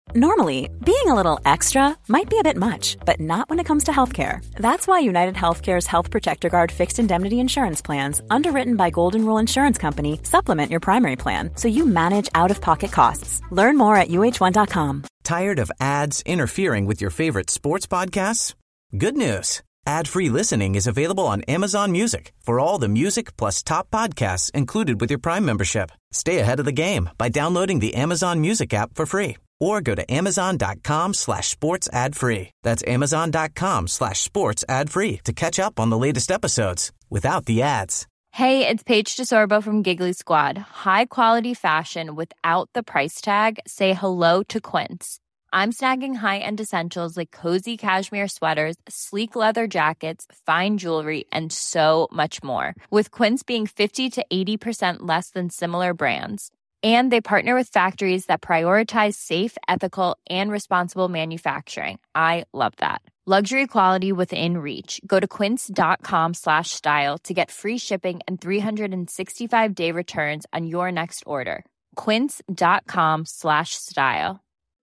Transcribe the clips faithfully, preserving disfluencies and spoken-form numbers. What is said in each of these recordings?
Normally, being a little extra might be a bit much, but not when it comes to healthcare. That's why United Healthcare's Health Protector Guard fixed indemnity insurance plans, underwritten by Golden Rule Insurance Company, supplement your primary plan so you manage out-of-pocket costs. Learn more at U H one dot com. Tired of ads interfering with your favorite sports podcasts? Good news. Ad-free listening is available on Amazon Music for all the music plus top podcasts included with your Prime membership. Stay ahead of the game by downloading the Amazon Music app for free or go to amazon.com slash sports ad free. That's amazon.com slash sports ad free to catch up on the latest episodes without the ads. Hey, it's Paige DeSorbo from Giggly Squad. High quality fashion without the price tag. Say hello to Quince. I'm snagging high-end essentials like cozy cashmere sweaters, sleek leather jackets, fine jewelry, and so much more. With Quince being fifty to eighty percent less than similar brands. And they partner with factories that prioritize safe, ethical, and responsible manufacturing. I love that. Luxury quality within reach. Go to quince.com slash style to get free shipping and three sixty-five day returns on your next order. Quince.com slash style.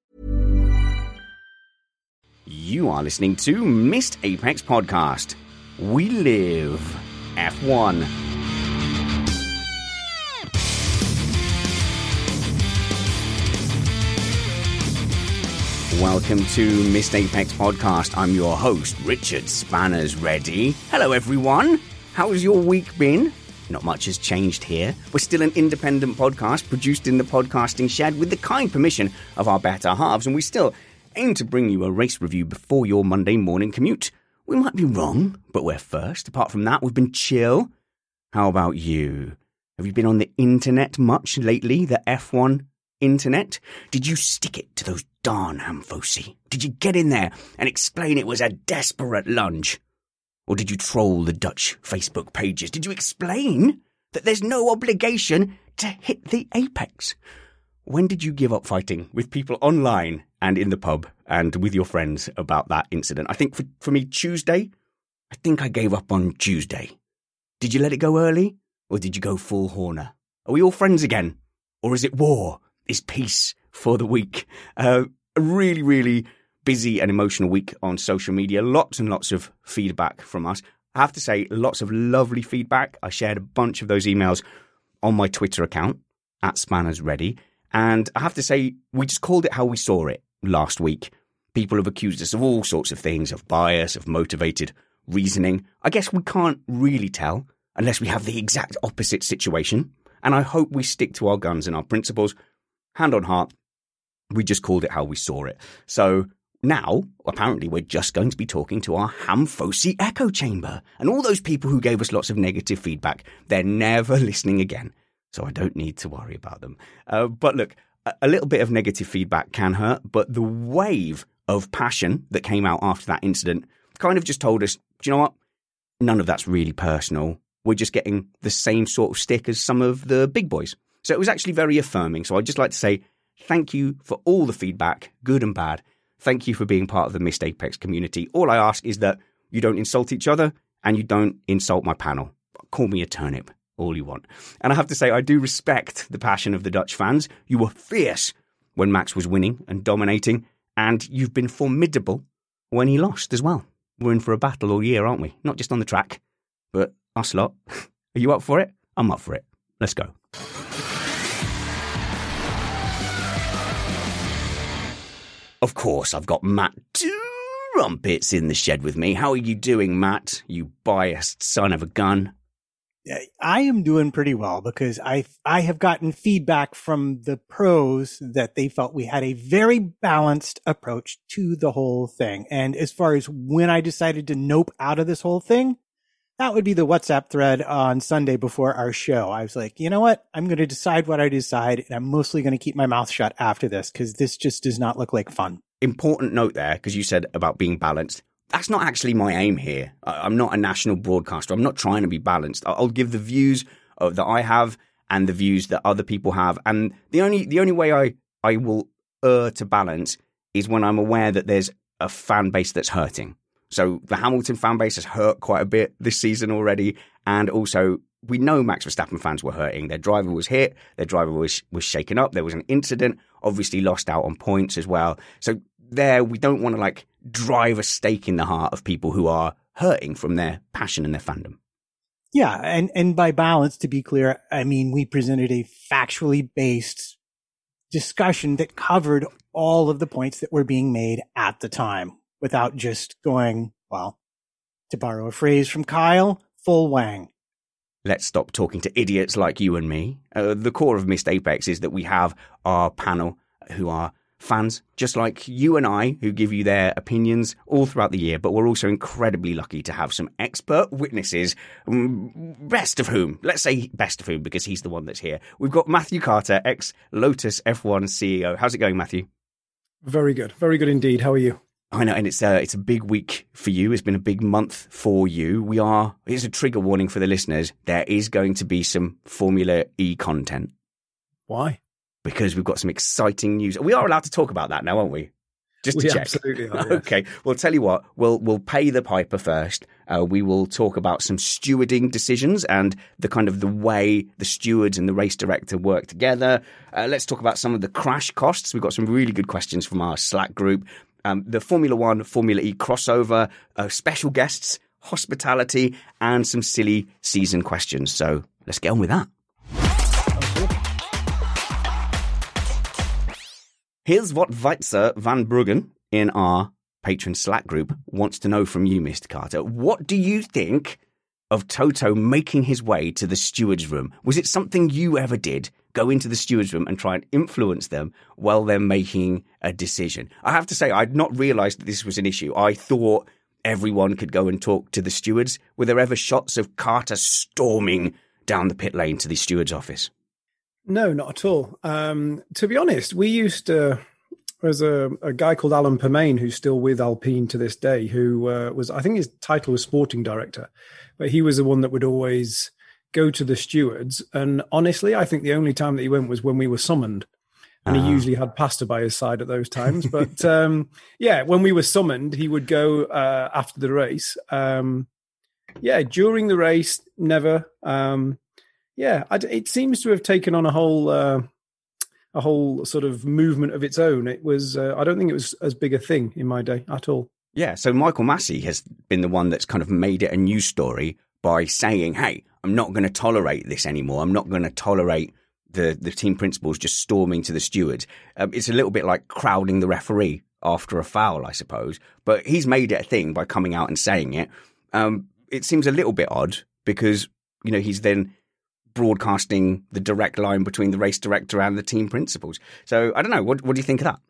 You are listening to Missed Apex Podcast. We live F one. Welcome to Missed Apex Podcast. I'm your host, Richard Spanners Ready. Hello, everyone. How's your week been? Not much has changed here. We're still an independent podcast produced in the podcasting shed with the kind permission of our better halves, and we still aim to bring you a race review before your Monday morning commute. We might be wrong, but we're first. Apart from that, we've been chill. How about you? Have you been on the internet much lately? The F one internet? Did you stick it to those darn Hamfosi? Did you get in there and explain it was a desperate lunge? Or did you troll the Dutch Facebook pages? Did you explain that there's no obligation to hit the apex? When did you give up fighting with people online and in the pub and with your friends about that incident? I think for, for me, Tuesday, I think I gave up on Tuesday. Did you let it go early? Or did you go full Horner? Are we all friends again? Or is it war? Is peace for the week? Uh, a really, really busy and emotional week on social media. Lots and lots of feedback from us. I have to say, lots of lovely feedback. I shared a bunch of those emails on my Twitter account, at SpannersReady. And I have to say, we just called it how we saw it last week. People have accused us of all sorts of things, of bias, of motivated reasoning. I guess we can't really tell unless we have the exact opposite situation. And I hope we stick to our guns and our principles. Hand on heart, we just called it how we saw it. So now, apparently, we're just going to be talking to our Hamfosi echo chamber. And all those people who gave us lots of negative feedback, they're never listening again. So I don't need to worry about them. Uh, but look, a, a little bit of negative feedback can hurt, but the wave of passion that came out after that incident kind of just told us, do you know what? None of that's really personal. We're just getting the same sort of stick as some of the big boys. So it was actually very affirming. So I'd just like to say thank you for all the feedback, good and bad. Thank you for being part of the Missed Apex community. All I ask is that you don't insult each other and you don't insult my panel. Call me a turnip, all you want. And I have to say, I do respect the passion of the Dutch fans. You were fierce when Max was winning and dominating, and you've been formidable when he lost as well. We're in for a battle all year, aren't we? Not just on the track, but us lot. Are you up for it? I'm up for it. Let's go. Of course, I've got Matt Trumpets in the shed with me. How are you doing, Matt? You biased son of a gun. I am doing pretty well because I I have gotten feedback from the pros that they felt we had a very balanced approach to the whole thing. And as far as when I decided to nope out of this whole thing, that would be the WhatsApp thread on Sunday before our show. I was like, you know what? I'm going to decide what I decide, and I'm mostly going to keep my mouth shut after this because this just does not look like fun. Important note there, because you said about being balanced. That's not actually my aim here. I'm not a national broadcaster. I'm not trying to be balanced. I'll give the views that I have and the views that other people have. And the only the only way I, I will err to balance is when I'm aware that there's a fan base that's hurting. So the Hamilton fan base has hurt quite a bit this season already. And also we know Max Verstappen fans were hurting. Their driver was hit. Their driver was, was shaken up. There was an incident, obviously lost out on points as well. So there, we don't want to like drive a stake in the heart of people who are hurting from their passion and their fandom. Yeah. And, and by balance, to be clear, I mean, we presented a factually based discussion that covered all of the points that were being made at the time without just going, well, to borrow a phrase from Kyle, full wang. Let's stop talking to idiots like you and me. Uh, the core of Missed Apex is that we have our panel who are fans, just like you and I, who give you their opinions all throughout the year. But we're also incredibly lucky to have some expert witnesses, best of whom, let's say best of whom, because he's the one that's here. We've got Matthew Carter, ex-Lotus F one C E O. How's it going, Matthew? Very good. Very good indeed. How are you? I know, and it's a, it's a big week for you. It's been a big month for you. We are, here's a trigger warning for the listeners. There is going to be some Formula E content. Why? Because we've got some exciting news. We are allowed to talk about that now, aren't we? Just to we check. Absolutely are, yes. Okay. Well, tell you what, we'll, we'll pay the piper first. Uh, we will talk about some stewarding decisions and the kind of the way the stewards and the race director work together. Uh, let's talk about some of the crash costs. We've got some really good questions from our Slack group. Um, the Formula One, Formula E crossover, uh, special guests, hospitality, and some silly season questions. So let's get on with that. Here's what Weitzer van Bruggen in our patron Slack group wants to know from you, Mister Carter. What do you think of Toto making his way to the steward's room? Was it something you ever did? Go into the steward's room and try and influence them while they're making a decision? I have to say, I'd not realised that this was an issue. I thought everyone could go and talk to the stewards. Were there ever shots of Carter storming down the pit lane to the steward's office? No, not at all. Um, to be honest, we used to, there's a, a guy called Alan Permain who's still with Alpine to this day, who uh, was, I think his title was sporting director, but he was the one that would always go to the stewards. And honestly, I think the only time that he went was when we were summoned. And he uh. usually had pasta by his side at those times. But um, yeah, when we were summoned, he would go uh, after the race. Um, yeah, during the race, never. Um, yeah, I, it seems to have taken on a whole uh, a whole sort of movement of its own. It was, uh, I don't think it was as big a thing in my day at all. Yeah, so Michael Massey has been the one that's kind of made it a news story by saying, hey, I'm not going to tolerate this anymore. I'm not going to tolerate the, the team principals just storming to the stewards. Um, it's a little bit like crowding the referee after a foul, I suppose. But he's made it a thing by coming out and saying it. Um, it seems a little bit odd because, you know, he's then broadcasting the direct line between the race director and the team principals. So I don't know. What, what do you think of that?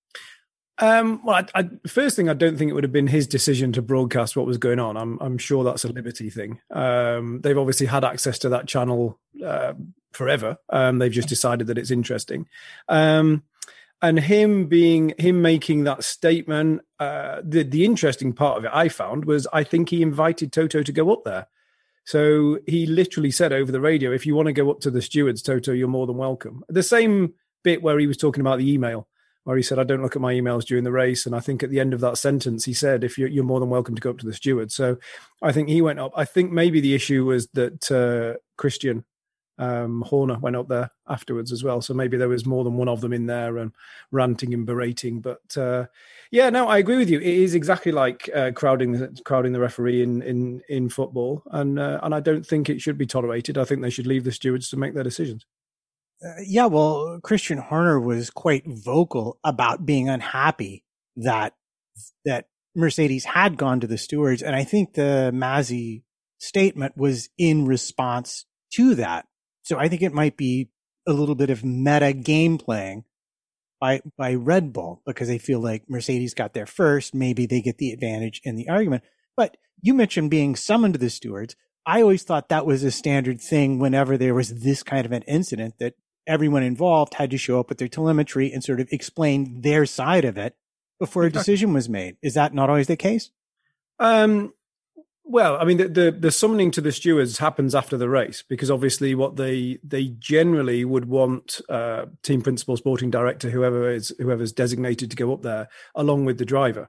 Um, well, I, I, first thing, I don't think it would have been his decision to broadcast what was going on. I'm, I'm sure that's a Liberty thing. Um, they've obviously had access to that channel uh, forever. Um, they've just decided that it's interesting. Um, and him being, him making that statement, uh, the, the interesting part of it I found was I think he invited Toto to go up there. So he literally said over the radio, if you want to go up to the stewards, Toto, you're more than welcome. The same bit where he was talking about the email, where he said, I don't look at my emails during the race. And I think at the end of that sentence, he said, if you're, you're more than welcome to go up to the steward. So I think he went up. I think maybe the issue was that uh, Christian um, Horner went up there afterwards as well. So maybe there was more than one of them in there and ranting and berating. But uh, yeah, no, I agree with you. It is exactly like uh, crowding, the, crowding the referee in, in, in football. And, uh, and I don't think it should be tolerated. I think they should leave the stewards to make their decisions. Uh, yeah, well, Christian Horner was quite vocal about being unhappy that that Mercedes had gone to the stewards, and I think the Mazzi statement was in response to that. So I think it might be a little bit of meta game playing by by Red Bull because they feel like Mercedes got there first. Maybe they get the advantage in the argument. But you mentioned being summoned to the stewards. I always thought that was a standard thing whenever there was this kind of an incident that everyone involved had to show up with their telemetry and sort of explain their side of it before a decision was made. Is that not always the case? Um, well, I mean, the, the, the summoning to the stewards happens after the race because obviously what they they generally would want uh, team principal, sporting director, whoever is whoever's designated to go up there, along with the driver.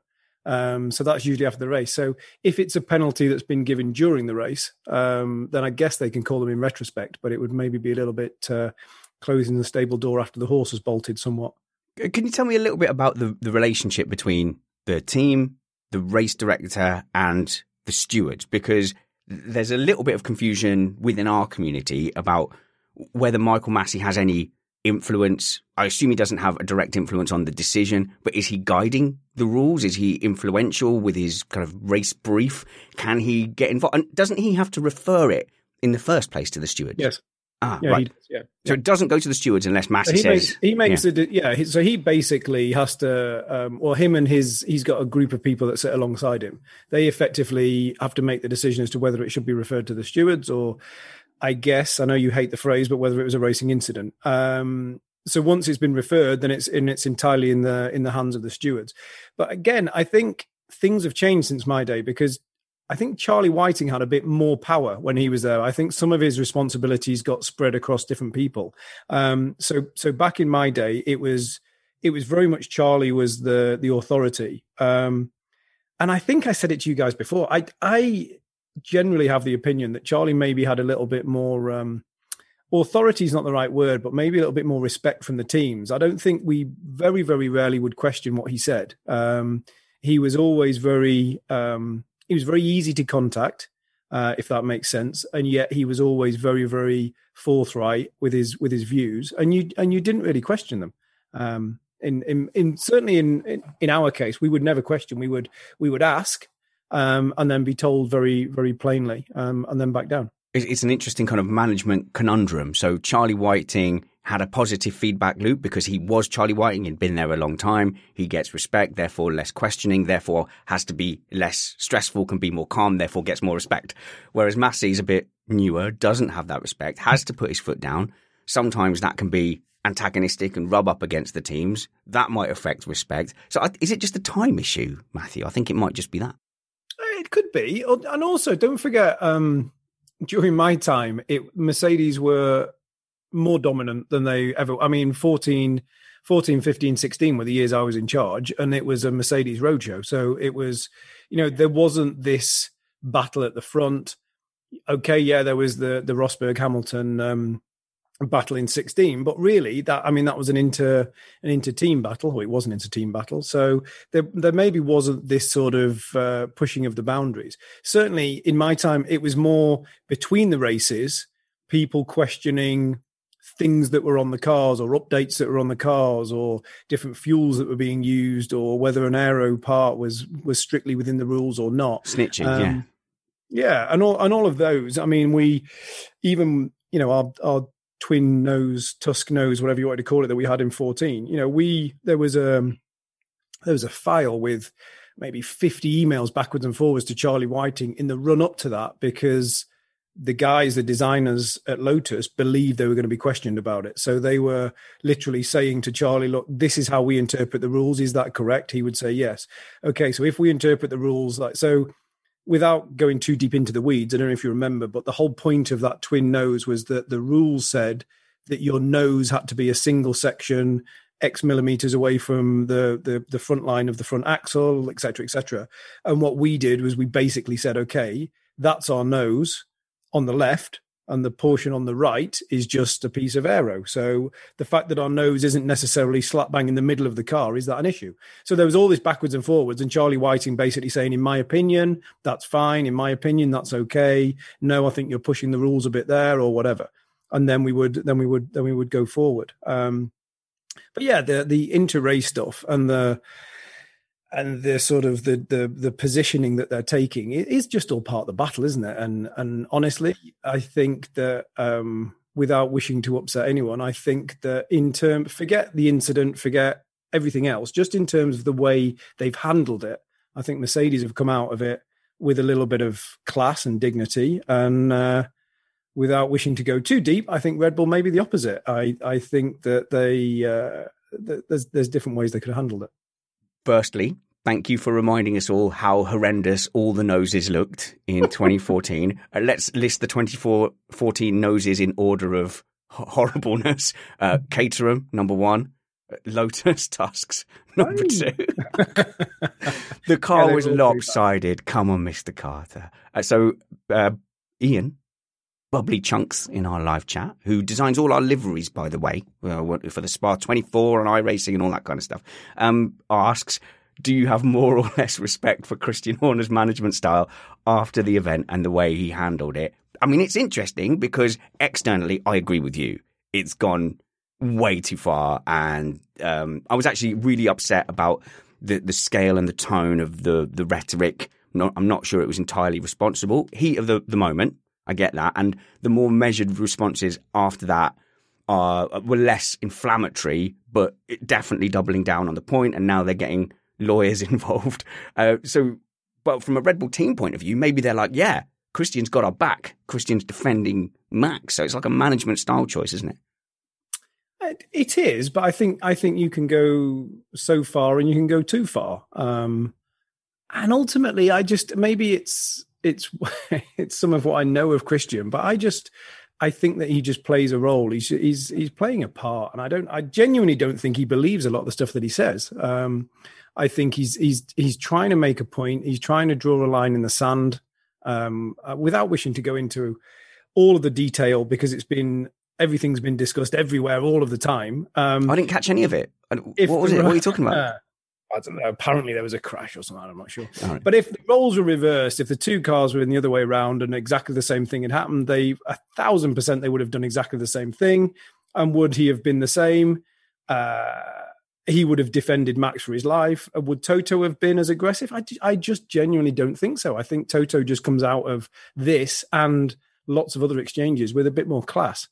Um, so that's usually after the race. So if it's a penalty that's been given during the race, um, then I guess they can call them in retrospect, but it would maybe be a little bit uh, closing the stable door after the horse has bolted somewhat. Can you tell me a little bit about the, the relationship between the team, the race director and the stewards? Because there's a little bit of confusion within our community about whether Michael Masi has any influence. I assume he doesn't have a direct influence on the decision, but is he guiding the rules? Is he influential with his kind of race brief? Can he get involved? And doesn't he have to refer it in the first place to the stewards? Yes. Ah, yeah, right. He, yeah. yeah. So it doesn't go to the stewards unless Masi he says... Makes, he makes yeah. it, yeah. He, so he basically has to, um, well, him and his, he's got a group of people that sit alongside him. They effectively have to make the decision as to whether it should be referred to the stewards or, I guess, I know you hate the phrase, but whether it was a racing incident. Um, so once it's been referred, then it's in, it's entirely in the in the hands of the stewards. But again, I think things have changed since my day, because I think Charlie Whiting had a bit more power when he was there. I think some of his responsibilities got spread across different people. Um, so so back in my day, it was it was very much Charlie was the the authority. Um, and I think I said it to you guys before. I I. generally have the opinion that Charlie maybe had a little bit more um, authority is not the right word, but maybe a little bit more respect from the teams. I don't think we very, very rarely would question what he said. Um, he was always very, um, he was very easy to contact, uh, if that makes sense. And yet he was always very, very forthright with his, with his views. And you, and you didn't really question them. Um, in, in, in certainly in, in, in our case, we would never question. We would, we would ask, Um, and then be told very, very plainly, um, and then back down. It's an interesting kind of management conundrum. So Charlie Whiting had a positive feedback loop because he was Charlie Whiting and been there a long time. He gets respect, therefore less questioning, therefore has to be less stressful, can be more calm, therefore gets more respect. Whereas Masi's a bit newer, doesn't have that respect, has to put his foot down. Sometimes that can be antagonistic and rub up against the teams. That might affect respect. So is it just a time issue, Matthew? I think it might just be that. It could be. And also, don't forget, um, during my time, it Mercedes were more dominant than they ever... I mean, fourteen, fourteen, fifteen, sixteen were the years I was in charge, and it was a Mercedes roadshow. So it was, you know, there wasn't this battle at the front. Okay, yeah, there was the, the Rosberg-Hamilton um, battle in sixteen, but really that, I mean, that was an inter an inter team battle. Well, it was an inter team battle, so there there maybe wasn't this sort of uh, pushing of the boundaries. Certainly in my time, it was more between the races, people questioning things that were on the cars or updates that were on the cars or different fuels that were being used or whether an aero part was was strictly within the rules or not. Snitching, um, yeah, yeah, and all and all of those. I mean, we even you know our our. twin nose, tusk nose, whatever you want to call it, that we had in fourteen. You know, we there was a there was a file with maybe fifty emails backwards and forwards to Charlie Whiting in the run up to that, because the guys, the designers at Lotus, believed they were going to be questioned about it. So they were literally saying to Charlie, "Look, this is how we interpret the rules. Is that correct?" He would say, "Yes." Okay, so if we interpret the rules like so. Without going too deep into the weeds, I don't know if you remember, but the whole point of that twin nose was that the rules said that your nose had to be a single section, X millimeters away from the, the, the front line of the front axle, et cetera, et cetera. And what we did was we basically said, okay, that's our nose on the left, and the portion on the right is just a piece of aero. So the fact that our nose isn't necessarily slap bang in the middle of the car, is that an issue? So there was all this backwards and forwards, and Charlie Whiting basically saying, in my opinion, that's fine. In my opinion, that's okay. No, I think you're pushing the rules a bit there, or whatever. And then we would, then we would, then we would go forward. Um, but yeah, the the inter-race stuff and the and the sort of the, the the positioning that they're taking, it is just all part of the battle, isn't it? And and honestly, I think that um, without wishing to upset anyone, I think that in term, forget the incident, forget everything else, just in terms of the way they've handled it, I think Mercedes have come out of it with a little bit of class and dignity. And uh, without wishing to go too deep, I think Red Bull may be the opposite. I I think that they uh, that there's there's different ways they could have handled it. Firstly, thank you for reminding us all how horrendous all the noses looked in twenty fourteen. uh, let's list the twenty fourteen noses in order of horribleness. Uh, Caterham, number one. Lotus Tusks number two. The car Yeah, was they're all lopsided. Come on, Mister Carter. Uh, so uh, Ian, Bubbly Chunks in our live chat, who designs all our liveries, by the way, uh, for the Spa twenty-four and iRacing and all that kind of stuff, um, asks, do you have more or less respect for Christian Horner's management style after the event and the way he handled it? I mean, it's interesting because externally, I agree with you. It's gone way too far. And um, I was actually really upset about the, the scale and the tone of the, the rhetoric. Not, I'm not sure it was entirely responsible. Heat of the, the moment, I get that. And the more measured responses after that are, were less inflammatory, but definitely doubling down on the point. And now they're getting lawyers involved. Uh, so, but from a Red Bull team point of view, maybe they're like, yeah, Christian's got our back. Christian's defending Max. So it's like a management style choice, isn't it? It is, but I think I think you can go so far and you can go too far. Um, and ultimately, I just maybe it's it's it's some of what I know of Christian, but I just I think that he just plays a role. He's he's he's playing a part, and I don't I genuinely don't think he believes a lot of the stuff that he says. Um, I think he's he's he's trying to make a point. He's trying to draw a line in the sand um, uh, without wishing to go into all of the detail because it's been. Everything's been discussed everywhere all of the time. Um, I didn't catch any of it. What was it? What are you talking about? Uh, I don't know. Apparently there was a crash or something. I'm not sure. Right. But if the roles were reversed, if the two cars were in the other way around and exactly the same thing had happened, they a thousand percent they would have done exactly the same thing. And would he have been the same? Uh, he would have defended Max for his life. Would Toto have been as aggressive? I, I just genuinely don't think so. I think Toto just comes out of this and lots of other exchanges with a bit more class.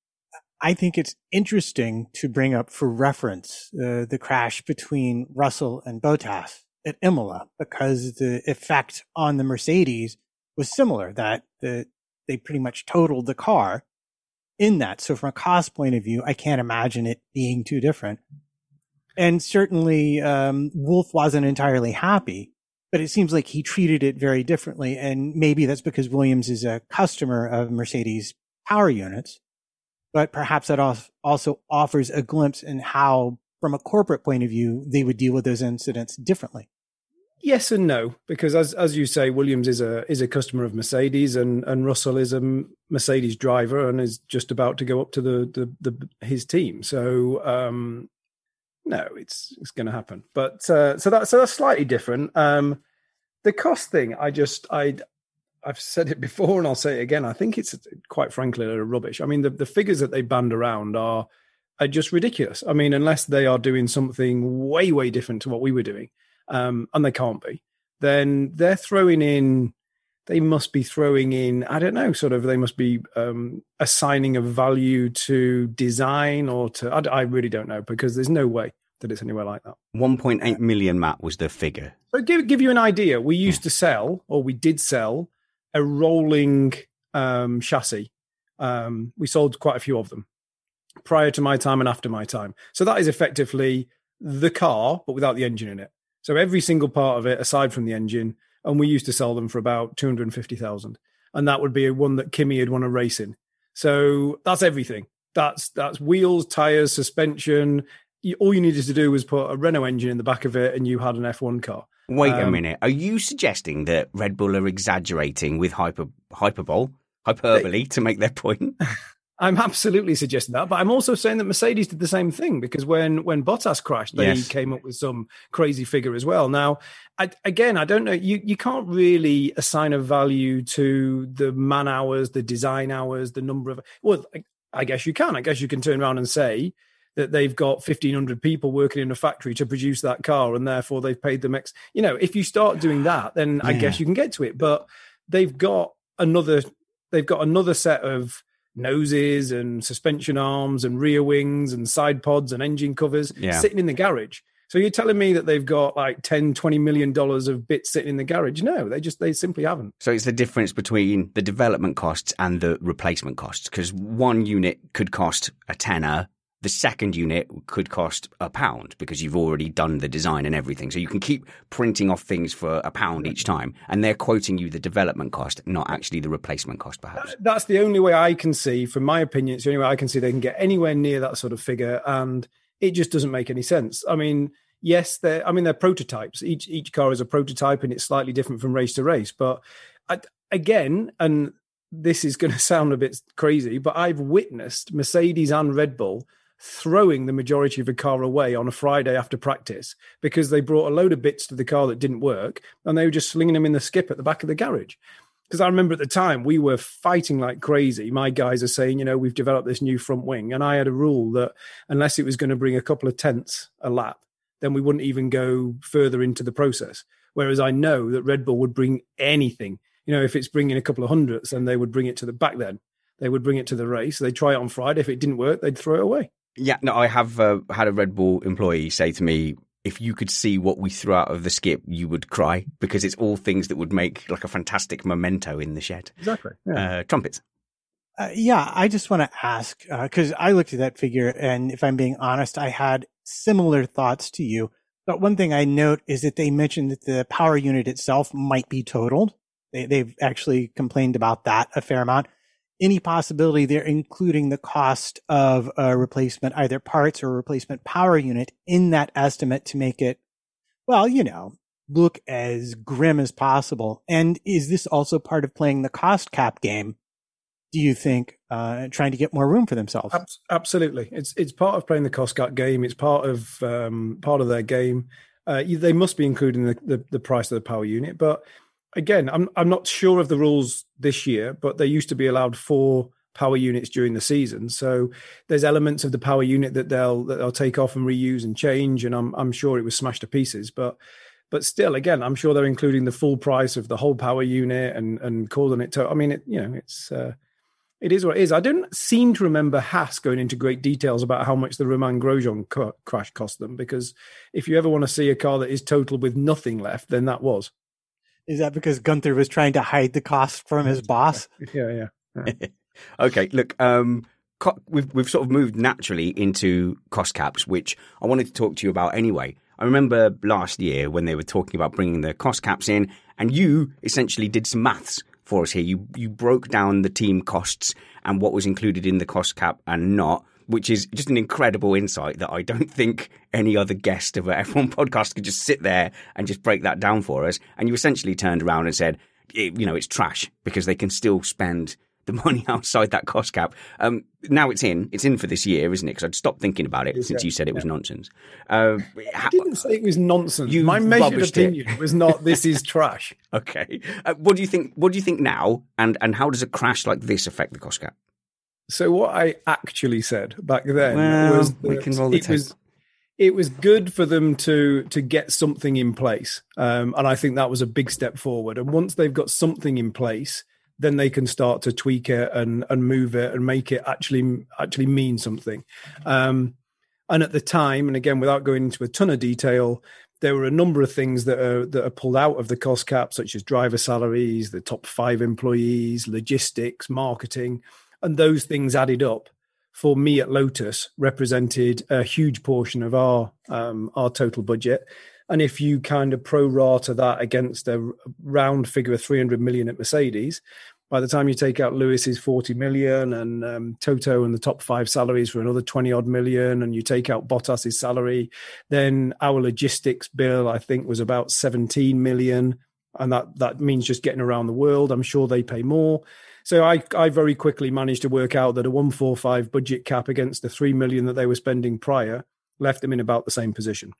I think it's interesting to bring up for reference uh, the crash between Russell and Bottas at Imola, because the effect on the Mercedes was similar, that the, they pretty much totaled the car in that. So from a cost point of view, I can't imagine it being too different. And certainly um, Wolff wasn't entirely happy, but it seems like he treated it very differently. And maybe that's because Williams is a customer of Mercedes power units. But perhaps that also offers a glimpse in how, from a corporate point of view, they would deal with those incidents differently. Yes and no, because as as you say, Williams is a is a customer of Mercedes, and, and Russell is a Mercedes driver and is just about to go up to the the, the his team. So um, no, it's it's going to happen. But uh, so that so that's slightly different. Um, the cost thing, I just I. I've said it before and I'll say it again. I think it's quite frankly a rubbish. I mean, the, the figures that they band around are are just ridiculous. I mean, unless they are doing something way, way different to what we were doing, um, and they can't be, then they're throwing in, they must be throwing in, I don't know, sort of, they must be um, assigning a value to design or to, I, I really don't know, because there's no way that it's anywhere like that. one point eight million, Matt, was the figure. So give, give you an idea. We used to sell, or we did sell, a rolling um, chassis. Um, we sold quite a few of them prior to my time and after my time. So that is effectively the car, but without the engine in it. So every single part of it, aside from the engine, and we used to sell them for about two hundred fifty thousand. And that would be a one that Kimi had won a race in. So that's everything. That's that's wheels, tires, suspension. You, all you needed to do was put a Renault engine in the back of it and you had an F one car. Wait um, a minute. Are you suggesting that Red Bull are exaggerating with hyper, hyperbole, hyperbole to make their point? I'm absolutely suggesting that, but I'm also saying that Mercedes did the same thing, because when, when Bottas crashed, they yes. came up with some crazy figure as well. Now, I, again, I don't know. You, you can't really assign a value to the man hours, the design hours, the number of, well, I, I guess you can. I guess you can turn around and say that they've got fifteen hundred people working in a factory to produce that car, and therefore they've paid them X. You know, if you start doing that, then yeah. I guess you can get to it. But they've got another, they've got another set of noses and suspension arms and rear wings and side pods and engine covers yeah. sitting in the garage. So you're telling me that they've got like ten, twenty million dollars of bits sitting in the garage? No, they just, they simply haven't. So it's the difference between the development costs and the replacement costs, because one unit could cost a tenner. The second unit could cost a pound because you've already done the design and everything. So you can keep printing off things for a pound each time. And they're quoting you the development cost, not actually the replacement cost, perhaps. That's the only way I can see, from my opinion, it's the only way I can see they can get anywhere near that sort of figure. And it just doesn't make any sense. I mean, yes, they're I mean they're prototypes. Each each car is a prototype, and it's slightly different from race to race. But I, again, and this is going to sound a bit crazy, but I've witnessed Mercedes and Red Bull throwing the majority of a car away on a Friday after practice because they brought a load of bits to the car that didn't work, and they were just slinging them in the skip at the back of the garage. Because I remember at the time we were fighting like crazy. My guys are saying, you know, we've developed this new front wing, and I had a rule that unless it was going to bring a couple of tenths a lap, then we wouldn't even go further into the process. Whereas I know that Red Bull would bring anything. You know, if it's bringing a couple of hundredths, then they would bring it to the back then. They would bring it to the race. They'd try it on Friday. If it didn't work, they'd throw it away. Yeah, no, I have uh, had a Red Bull employee say to me, if you could see what we threw out of the skip, you would cry, because it's all things that would make like a fantastic memento in the shed. Exactly. Yeah. Uh, trumpets. Uh, yeah, I just want to ask, because uh, I looked at that figure, and if I'm being honest, I had similar thoughts to you. But one thing I note is that they mentioned that the power unit itself might be totaled. They, they've actually complained about that a fair amount. Any possibility they're including the cost of a replacement, either parts or replacement power unit, in that estimate to make it, well, you know, look as grim as possible? And is this also part of playing the cost cap game, do you think, uh, trying to get more room for themselves? Absolutely. It's it's part of playing the cost cap game. It's part of um, part of their game. Uh, they must be including the, the, the price of the power unit, but again, I'm I'm not sure of the rules this year, but they used to be allowed four power units during the season. So there's elements of the power unit that they'll that they'll take off and reuse and change, and I'm I'm sure it was smashed to pieces. But but still, again, I'm sure they're including the full price of the whole power unit and and calling it. To, I mean, it, you know, it's uh, it is what it is. I don't seem to remember Haas going into great details about how much the Romain Grosjean co- crash cost them, because if you ever want to see a car that is total with nothing left, then that was. Is that because Gunther was trying to hide the cost from his boss? Yeah, yeah. yeah. Okay, look, um, co- we've we've sort of moved naturally into cost caps, which I wanted to talk to you about anyway. I remember last year when they were talking about bringing the cost caps in, and you essentially did some maths for us here. You you broke down the team costs and what was included in the cost cap and not, which is just an incredible insight that I don't think any other guest of a F one podcast could just sit there and just break that down for us. And you essentially turned around and said, you know, it's trash because they can still spend the money outside that cost cap. Um, now it's in. It's in for this year, isn't it? Because I'd stopped thinking about it since you said it was nonsense. Uh, I didn't say it was nonsense. You My measured opinion it. was not, this is trash. Okay. Uh, what do you think? What do you think now? And, and how does a crash like this affect the cost cap? So what I actually said back then well, was we can roll the it was it was good for them to to get something in place, um, and I think that was a big step forward. And once they've got something in place, then they can start to tweak it and and move it and make it actually actually mean something. Um, and at the time, and again, without going into a ton of detail, there were a number of things that are that are pulled out of the cost cap, such as driver salaries, the top five employees, logistics, marketing. And those things added up for me at Lotus represented a huge portion of our um, our total budget. And if you kind of pro rata that against a round figure of three hundred million at Mercedes, by the time you take out Lewis's forty million and um, Toto and the top five salaries for another twenty odd million, and you take out Bottas's salary, then our logistics bill, I think, was about seventeen million. And that, that means just getting around the world. I'm sure they pay more. So I, I very quickly managed to work out that a one forty-five budget cap against the three million that they were spending prior left them in about the same position.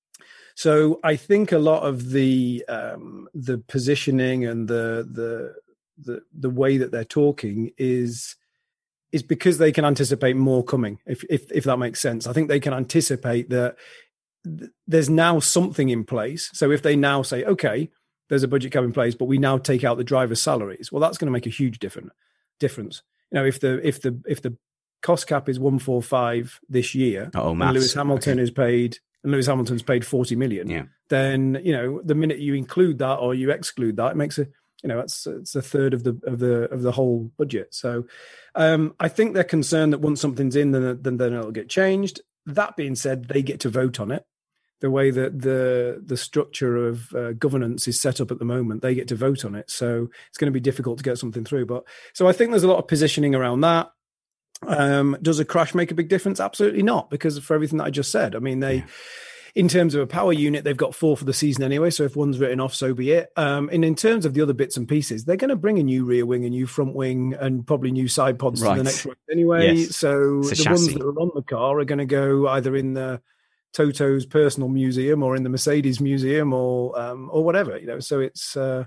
So I think a lot of the um, the positioning and the the the the way that they're talking is is because they can anticipate more coming. If if if that makes sense, I think they can anticipate that th- there's now something in place. So if they now say, okay, there's a budget cap in place, but we now take out the driver's salaries. Well, that's going to make a huge different difference. You know, if the if the if the cost cap is one forty-five this year, oh, and Lewis Hamilton okay. is paid, and Lewis Hamilton's paid forty million, yeah. then you know the minute you include that or you exclude that, it makes a you know it's it's a third of the of the of the whole budget. So um, I think they're concerned that once something's in, then then then it'll get changed. That being said, they get to vote on it. The way that the the structure of uh, governance is set up at the moment, they get to vote on it. So it's going to be difficult to get something through. But so I think there's a lot of positioning around that. Um, does a crash make a big difference? Absolutely not, because for everything that I just said. I mean, they, yeah. in terms of a power unit, they've got four for the season anyway. So if one's written off, so be it. Um, and in terms of the other bits and pieces, they're going to bring a new rear wing, a new front wing, and probably new side pods right. to the next one anyway. Yes. So the chassis. Ones that are on the car are going to go either in the Toto's personal museum or in the Mercedes museum or um, or whatever, you know. So it's uh,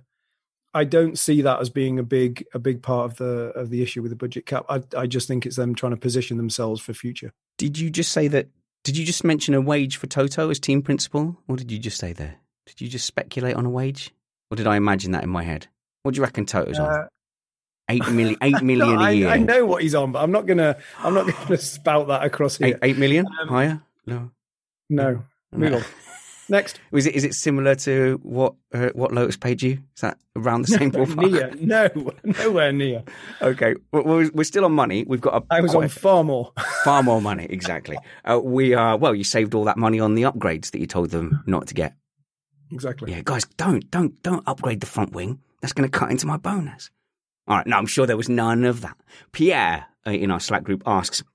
I don't see that as being a big a big part of the of the issue with the budget cap. I I just think it's them trying to position themselves for future. Did you just say that? Did you just mention a wage for Toto as team principal? What did you just say there? Did you just speculate on a wage, or did I imagine that in my head? What do you reckon Toto's uh, on? Eight million, eight million no, a year. I, I know what he's on, but I'm not gonna I'm not gonna spout that across here. Eight, eight million um, higher? No. No, move on. Next. Is it is it similar to what uh, what Lotus paid you? Is that around the same ballpark? Near. No, nowhere near. Okay, well, we're still on money. We've got a. I was quite, on far more. Far more money, exactly. Uh, we are well. You saved all that money on the upgrades that you told them not to get. Exactly. Yeah, guys, don't don't don't upgrade the front wing. That's going to cut into my bonus. All right, no, I'm sure there was none of that. Pierre uh, in our Slack group asks.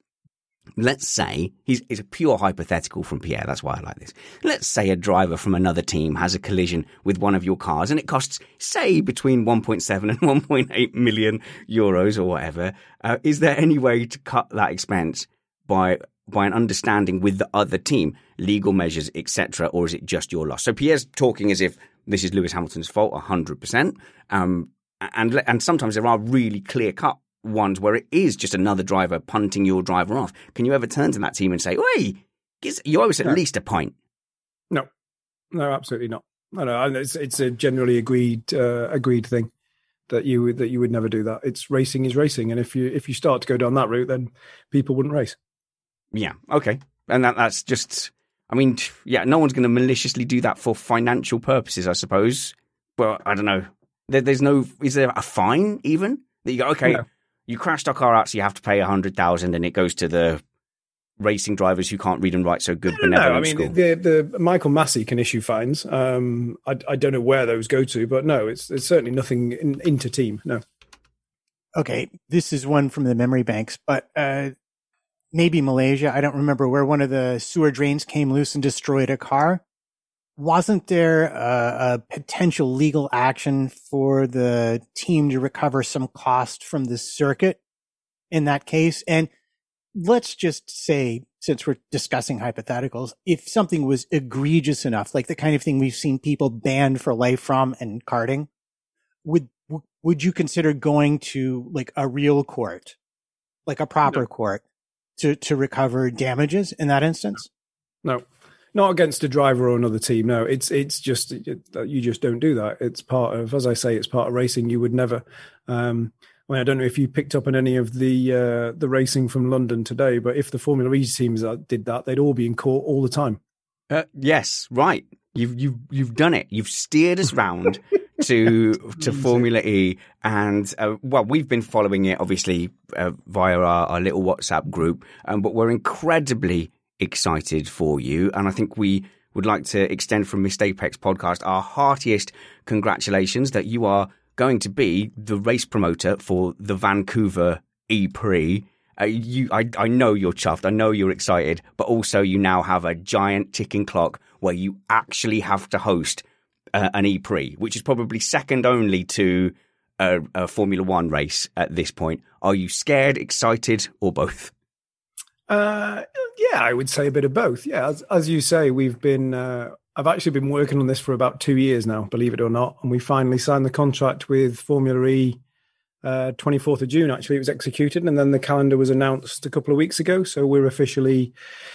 Let's say, he's, it's a pure hypothetical from Pierre, that's why I like this. Let's say a driver from another team has a collision with one of your cars and it costs, say, between one point seven and one point eight million euros or whatever. Uh, is there any way to cut that expense by by an understanding with the other team, legal measures, et cetera, or is it just your loss? So Pierre's talking as if this is Lewis Hamilton's fault, one hundred percent. Um, and, and sometimes there are really clear-cut ones where it is just another driver punting your driver off. Can you ever turn to that team and say, "Hey, you owe us at no. least a point"? No, no, absolutely not. No, no, it's it's a generally agreed uh, agreed thing that you that you would never do that. It's racing is racing, and if you if you start to go down that route, then people wouldn't race. Yeah, okay, and that that's just. I mean, yeah, no one's going to maliciously do that for financial purposes, I suppose. Well, I don't know. There, there's no. Is there a fine even that you go? Okay. No. You crashed our car out, so you have to pay a hundred thousand, and it goes to the racing drivers who can't read and write so good. No, I mean school. the the Michael Massey can issue fines. Um, I I don't know where those go to, but no, it's it's certainly nothing in, inter team. No. Okay, this is one from the memory banks, but uh, maybe Malaysia. I don't remember where one of the sewer drains came loose and destroyed a car. Wasn't there a, a potential legal action for the team to recover some cost from the circuit in that case? And let's just say, since we're discussing hypotheticals, if something was egregious enough, like the kind of thing we've seen people banned for life from and karting, would would you consider going to like a real court, like a proper no. court, to, to recover damages in that instance? No. Not against a driver or another team. No, it's it's just it, you just don't do that. It's part of, as I say, it's part of racing. You would never. Um, I mean, I don't know if you picked up on any of the uh, the racing from London today, but if the Formula E teams did that, they'd all be in court all the time. Uh, yes, right. You've you've you've done it. You've steered us round to to Formula E, and uh, well, we've been following it obviously uh, via our, our little WhatsApp group, um, but we're incredibly excited for you, and I think we would like to extend from Missed Apex podcast our heartiest congratulations that you are going to be the race promoter for the Vancouver E-Prix. Uh, you, I, I know you're chuffed. I know you're excited, but also you now have a giant ticking clock where you actually have to host uh, an E-Prix, which is probably second only to a, a Formula One race at this point. Are you scared, excited, or both? Uh, yeah, I would say a bit of both. Yeah, as, as you say, we've been, uh, I've actually been working on this for about two years now, believe it or not. And we finally signed the contract with Formula E, uh, twenty-fourth of June, actually, it was executed. And then the calendar was announced a couple of weeks ago. So we're officially,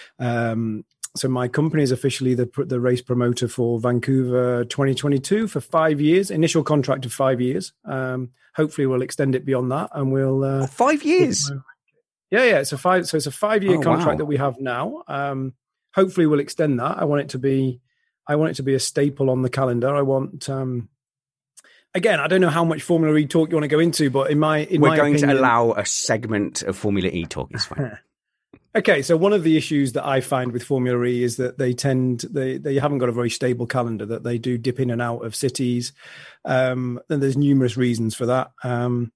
um, so my company is officially the the race promoter for Vancouver twenty twenty-two for five years, initial contract of five years. Um, hopefully we'll extend it beyond that and we'll, uh, oh, five years. Yeah, yeah. It's a five. So it's a five-year oh, contract wow. that we have now. Um, hopefully, we'll extend that. I want it to be. I want it to be a staple on the calendar. I want. Um, again, I don't know how much Formula E talk you want to go into, but in my in we're my going opinion, to allow a segment of Formula E talk. It's fine. Okay, so one of the issues that I find with Formula E is that they tend they they haven't got a very stable calendar. That they do dip in and out of cities. Um, and there's numerous reasons for that. Um,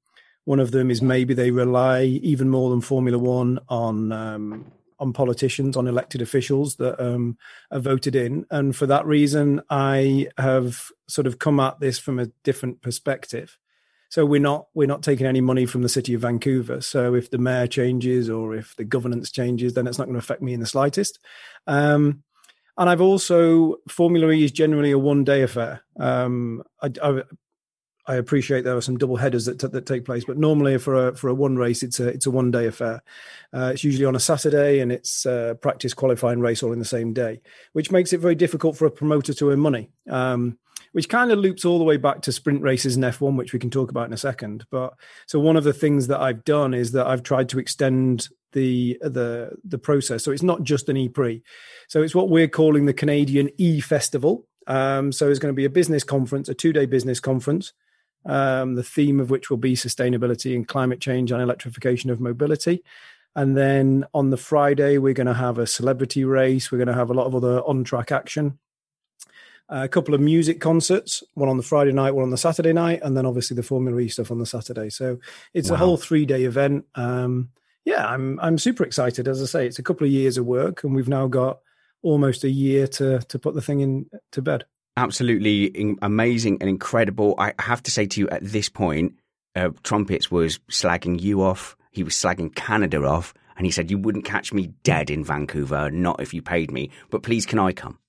One of them is maybe they rely even more than Formula One on um, on politicians, on elected officials that um, are voted in. And for that reason, I have sort of come at this from a different perspective. So we're not we're not taking any money from the city of Vancouver. So if the mayor changes or if the governance changes, then it's not going to affect me in the slightest. Um, and I've also, Formula E is generally a one-day affair. Um, I, I, I appreciate there are some double headers that t- that take place, but normally for a for a one race, it's a it's a one day affair. Uh, it's usually on a Saturday, and it's a practice qualifying race all in the same day, which makes it very difficult for a promoter to earn money. Um, which kind of loops all the way back to sprint races in F one, which we can talk about in a second. But so one of the things that I've done is that I've tried to extend the the the process, so it's not just an E-Prix. So it's what we're calling the Canadian E-Festival. Um, so it's going to be a business conference, a two day business conference. Um, the theme of which will be sustainability and climate change and electrification of mobility. And then on the Friday, we're going to have a celebrity race. We're going to have a lot of other on-track action. Uh, a couple of music concerts, one on the Friday night, one on the Saturday night, and then obviously the Formula E stuff on the Saturday. So it's wow. a whole three-day event. Um, yeah, I'm I'm super excited. As I say, it's a couple of years of work, and we've now got almost a year to to put the thing in to bed. Absolutely in- amazing and incredible. I have to say to you at this point, uh, Trumpets was slagging you off. He was slagging Canada off. And he said, you wouldn't catch me dead in Vancouver, not if you paid me. But please, can I come?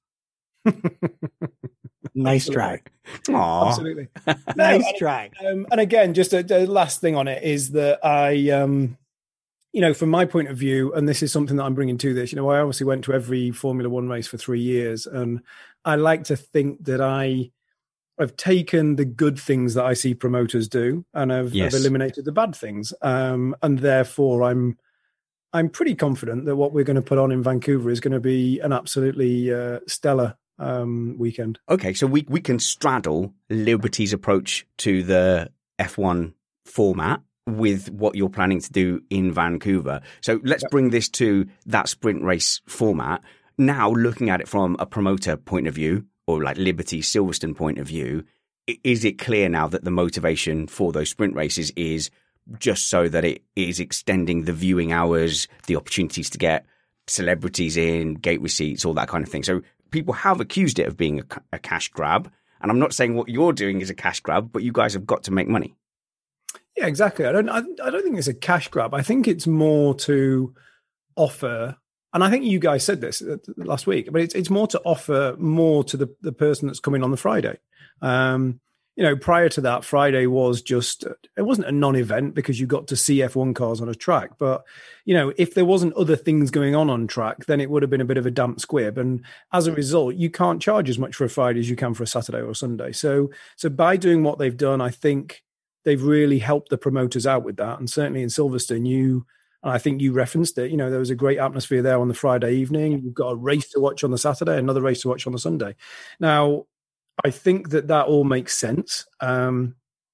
Nice try. Aww. Absolutely. Nice no, try. Um, and again, just a, a last thing on it is that I, um, you know, from my point of view, and this is something that I'm bringing to this, you know, I obviously went to every Formula One race for three years. And I like to think that I have taken the good things that I see promoters do and have, yes. have eliminated the bad things. Um, and therefore, I'm I'm pretty confident that what we're going to put on in Vancouver is going to be an absolutely uh, stellar um, weekend. Okay, so we, we can straddle Liberty's approach to the F one format with what you're planning to do in Vancouver. So let's yep. bring this to that sprint race format. Now, looking at it from a promoter point of view, or like Liberty Silverstone point of view, is it clear now that the motivation for those sprint races is just so that it is extending the viewing hours, the opportunities to get celebrities in, gate receipts, all that kind of thing? So people have accused it of being a, a cash grab. And I'm not saying what you're doing is a cash grab, but you guys have got to make money. Yeah, exactly. I don't. I, I don't think it's a cash grab. I think it's more to offer, and I think you guys said this last week, but it's it's more to offer more to the the person that's coming on the Friday. Um, you know, prior to that, Friday was just, it wasn't a non-event because you got to see F one cars on a track. But, you know, if there wasn't other things going on on track, then it would have been a bit of a damp squib. And as a result, you can't charge as much for a Friday as you can for a Saturday or a Sunday. So, so by doing what they've done, I think they've really helped the promoters out with that. And certainly in Silverstone, you, and I think you referenced it, you know, there was a great atmosphere there on the Friday evening. You've got a race to watch on the Saturday, another race to watch on the Sunday. Now, I think that that all makes sense. Um,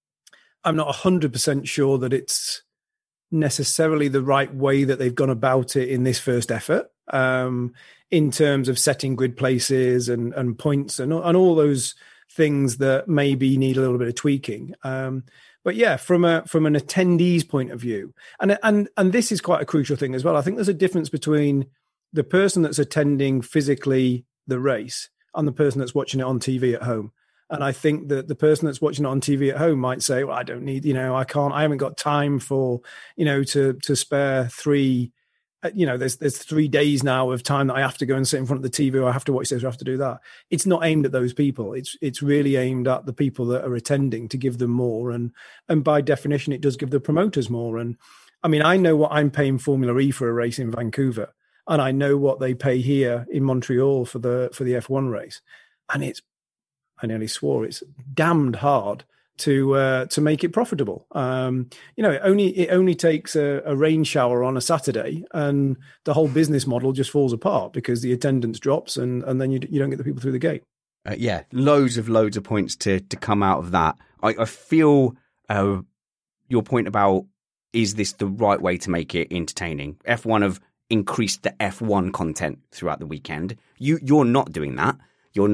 I'm not one hundred percent sure that it's necessarily the right way that they've gone about it in this first effort, um, in terms of setting grid places and, and points and, and all those things that maybe need a little bit of tweaking. Um, but yeah, from a from an attendee's point of view, and and and this is quite a crucial thing as well. I think there's a difference between the person that's attending physically the race and the person that's watching it on T V at home. And I think that the person that's watching it on T V at home might say, well, I don't need, you know, I can't, I haven't got time for, you know, to, to spare three, you know, there's, there's three days now of time that I have to go and sit in front of the T V, or I have to watch this, or I have to do that. It's not aimed at those people. It's, it's really aimed at the people that are attending to give them more. And, and by definition, it does give the promoters more. And I mean, I know what I'm paying Formula E for a race in Vancouver. And I know what they pay here in Montreal for the for the F one race, and it's, I nearly swore, it's damned hard to uh, to make it profitable. Um, you know, it only it only takes a, a rain shower on a Saturday, and the whole business model just falls apart because the attendance drops, and and then you you don't get the people through the gate. Uh, yeah, loads of loads of points to to come out of that. I, I feel uh, your point about, is this the right way to make it entertaining? F one have increased the F one content throughout the weekend. You, you're not doing that. You're not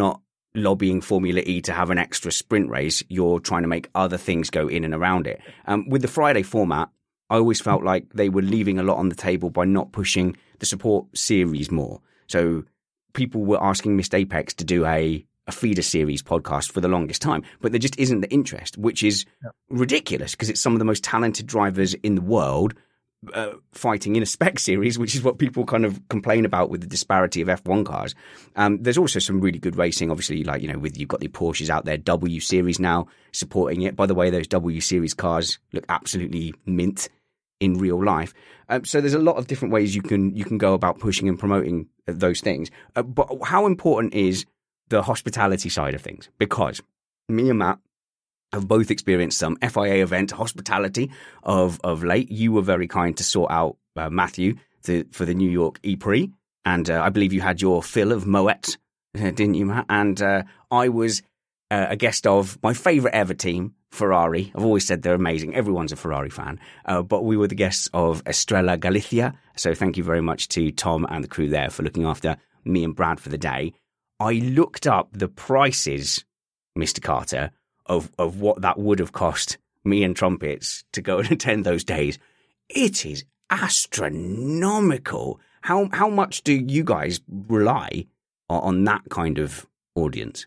lobbying Formula E to have an extra sprint race. You're trying to make other things go in and around it. Um, with the Friday format, I always felt like they were leaving a lot on the table by not pushing the support series more. So people were asking Missed Apex to do a, a feeder series podcast for the longest time, but there just isn't the interest, which is yeah. ridiculous because it's some of the most talented drivers in the world uh, fighting in a spec series, which is what people kind of complain about with the disparity of F one cars. Um, there's also some really good racing, obviously, like, you know, with you've got the Porsches out there, W Series now supporting it. By the way, those W Series cars look absolutely mint in real life. Um, so there's a lot of different ways you can you can go about pushing and promoting those things. Uh, but how important is the hospitality side of things? Because me and Matt have both experienced some F I A event hospitality of of late. You were very kind to sort out uh, Matthew to, for the New York E-Prix. And uh, I believe you had your fill of Moet, uh, didn't you, Matt? And uh, I was uh, a guest of my favourite ever team, Ferrari. I've always said they're amazing. Everyone's a Ferrari fan. Uh, but we were the guests of Estrella Galicia. So thank you very much to Tom and the crew there for looking after me and Brad for the day. I looked up the prices, Mister Carter, of, of what that would have cost me and Trumpets to go and attend those days. It is astronomical. How how much do you guys rely on, on that kind of audience?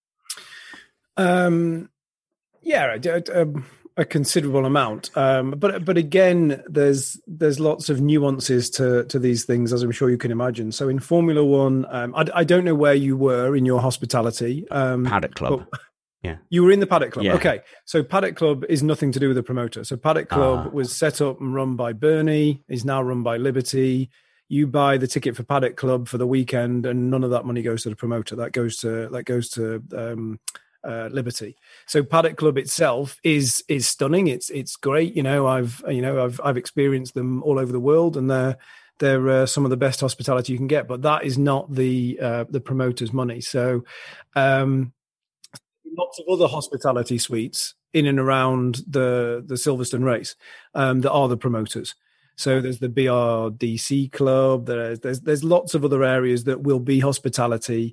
Um, yeah, a, a considerable amount. Um, but but again, there's there's lots of nuances to to these things, as I'm sure you can imagine. So in Formula One, um, I, I don't know where you were in your hospitality. Um, Paddock Club. But, Yeah. You were in the Paddock Club. Yeah. Okay. So Paddock Club is nothing to do with the promoter. So Paddock Club Ah. was set up and run by Bernie, is now run by Liberty. You buy the ticket for Paddock Club for the weekend and none of that money goes to the promoter. That goes to that goes to um, uh, Liberty. So Paddock Club itself is is stunning. It's it's great. You know, I've you know I've I've experienced them all over the world, and they're they're uh, some of the best hospitality you can get. But that is not the uh, the promoter's money. So um, lots of other hospitality suites in and around the the Silverstone race um, that are the promoters. So there's the B R D C club. There's, there's there's lots of other areas that will be hospitality.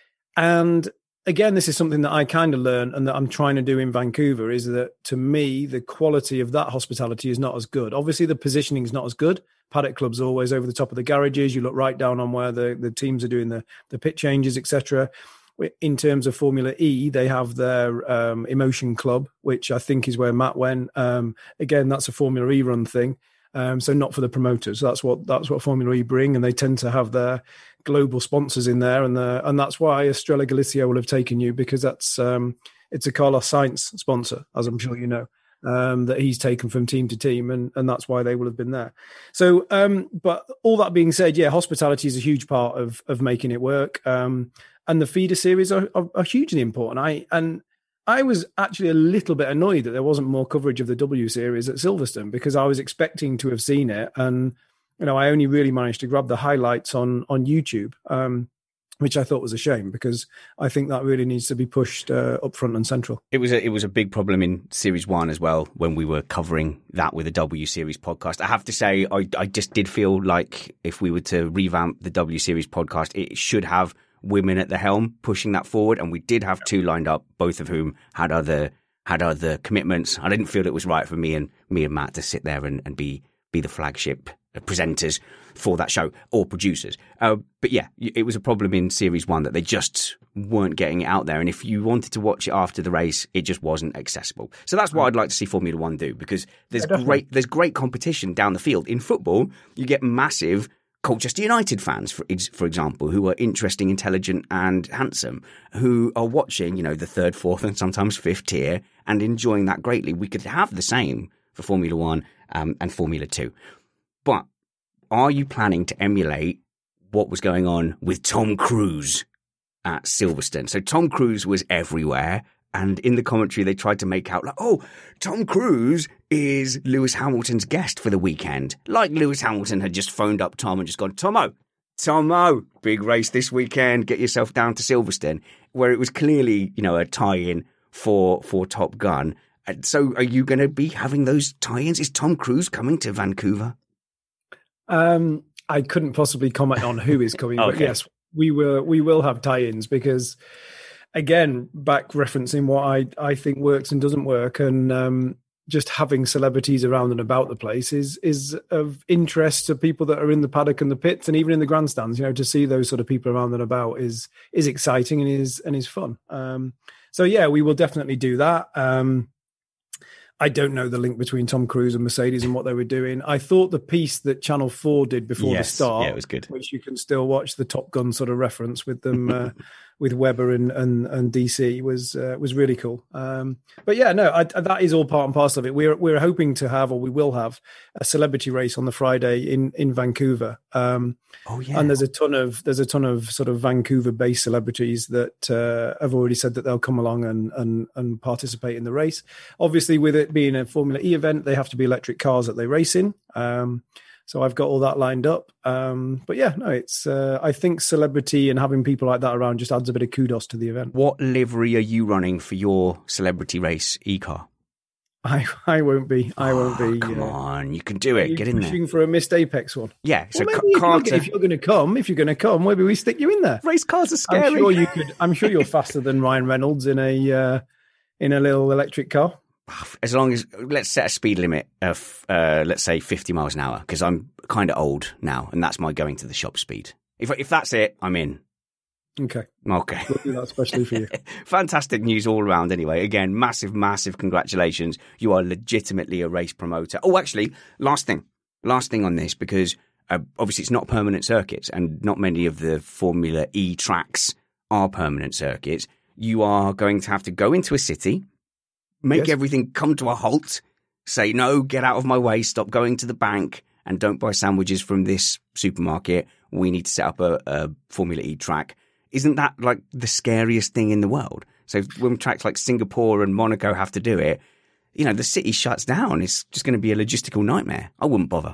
And again, this is something that I kind of learned and that I'm trying to do in Vancouver is that to me, the quality of that hospitality is not as good. Obviously, the positioning is not as good. Paddock Club's always over the top of the garages. You look right down on where the, the teams are doing the, the pit changes, et cetera. In terms of Formula E, they have their um, Emotion Club, which I think is where Matt went. Um, again, that's a Formula E run thing. Um, so not for the promoters. That's what that's what Formula E bring, and they tend to have their global sponsors in there, and the, and that's why Estrella Galicia will have taken you, because that's um, it's a Carlos Sainz sponsor, as I'm sure you know, um, that he's taken from team to team, and and that's why they will have been there. So, um, but all that being said, yeah, hospitality is a huge part of of making it work, um, and the feeder series are, are, are hugely important. I and. I was actually a little bit annoyed that there wasn't more coverage of the W Series at Silverstone, because I was expecting to have seen it. And, you know, I only really managed to grab the highlights on, on YouTube, um, which I thought was a shame, because I think that really needs to be pushed uh, up front and central. It was a, it was a big problem in Series one as well when we were covering that with the W Series podcast. I have to say, I, I just did feel like if we were to revamp the W Series podcast, it should have women at the helm pushing that forward, and we did have two lined up, both of whom had other had other commitments. I didn't feel it was right for me and me and Matt to sit there and, and be be the flagship presenters for that show, or producers. Uh, but yeah, it was a problem in Series one that they just weren't getting it out there, and if you wanted to watch it after the race, it just wasn't accessible. So that's what I'd like to see Formula One do, because there's yeah, great there's great competition down the field. In football, you get massive Colchester United fans, for for example, who are interesting, intelligent, and handsome, who are watching, you know, the third, fourth, and sometimes fifth tier and enjoying that greatly. We could have the same for Formula One um, and Formula Two. But are you planning to emulate what was going on with Tom Cruise at Silverstone? So Tom Cruise was everywhere. And in the commentary, they tried to make out like, oh, Tom Cruise is Lewis Hamilton's guest for the weekend. Like Lewis Hamilton had just phoned up Tom and just gone, Tomo, Tomo, big race this weekend. Get yourself down to Silverstone, where it was clearly, you know, a tie-in for, for Top Gun. And so are you going to be having those tie-ins? Is Tom Cruise coming to Vancouver? Um, I couldn't possibly comment on who is coming, Okay. but yes, we will, we will have tie-ins, because again, back referencing what I, I think works and doesn't work, and um, just having celebrities around and about the place is is of interest to people that are in the paddock and the pits and even in the grandstands. You know, to see those sort of people around and about is is exciting and is and is fun. Um, so yeah, we will definitely do that. Um, I don't know the link between Tom Cruise and Mercedes and what they were doing. I thought the piece that Channel four did before yes, the start, yeah, it was good, which you can still watch, the Top Gun sort of reference with them, uh, with Webber and and, and D C was uh, was really cool. Um, but yeah, no, I, that is all part and parcel of it. We're we're hoping to have, or we will have, a celebrity race on the Friday in in Vancouver. Um, oh yeah, and there's a ton of there's a ton of sort of Vancouver-based celebrities that uh, have already said that they'll come along and and and participate in the race. Obviously, with it being a Formula E event, they have to be electric cars that they race in. Um, So I've got all that lined up. Um, but yeah, no, it's, uh, I think celebrity and having people like that around just adds a bit of kudos to the event. What livery are you running for your celebrity race e-car? I, I won't be. I oh, won't be. Come uh, on, you can do it. Get in there. Pushing for a missed Apex one. Yeah. So well, ca- if, Carter... you're, if you're going to come, if you're going to come, maybe we stick you in there. Race cars are scary. I'm sure you could. I'm sure you're faster than Ryan Reynolds in a uh, in a little electric car. As long as, let's set a speed limit of, uh, let's say, fifty miles an hour, because I'm kind of old now, and that's my going to the shop speed. If if that's it, I'm in. Okay. Okay. We'll do that especially for you. Fantastic news all around anyway. Again, massive, massive congratulations. You are legitimately a race promoter. Oh, actually, last thing. Last thing on this, because uh, obviously it's not permanent circuits, and not many of the Formula E tracks are permanent circuits. You are going to have to go into a city, make yes. everything come to a halt, say, no, get out of my way, stop going to the bank, and don't buy sandwiches from this supermarket. We need to set up a, a Formula E track. Isn't that like the scariest thing in the world? So when tracks like Singapore and Monaco have to do it, you know, the city shuts down. It's just going to be a logistical nightmare. I wouldn't bother.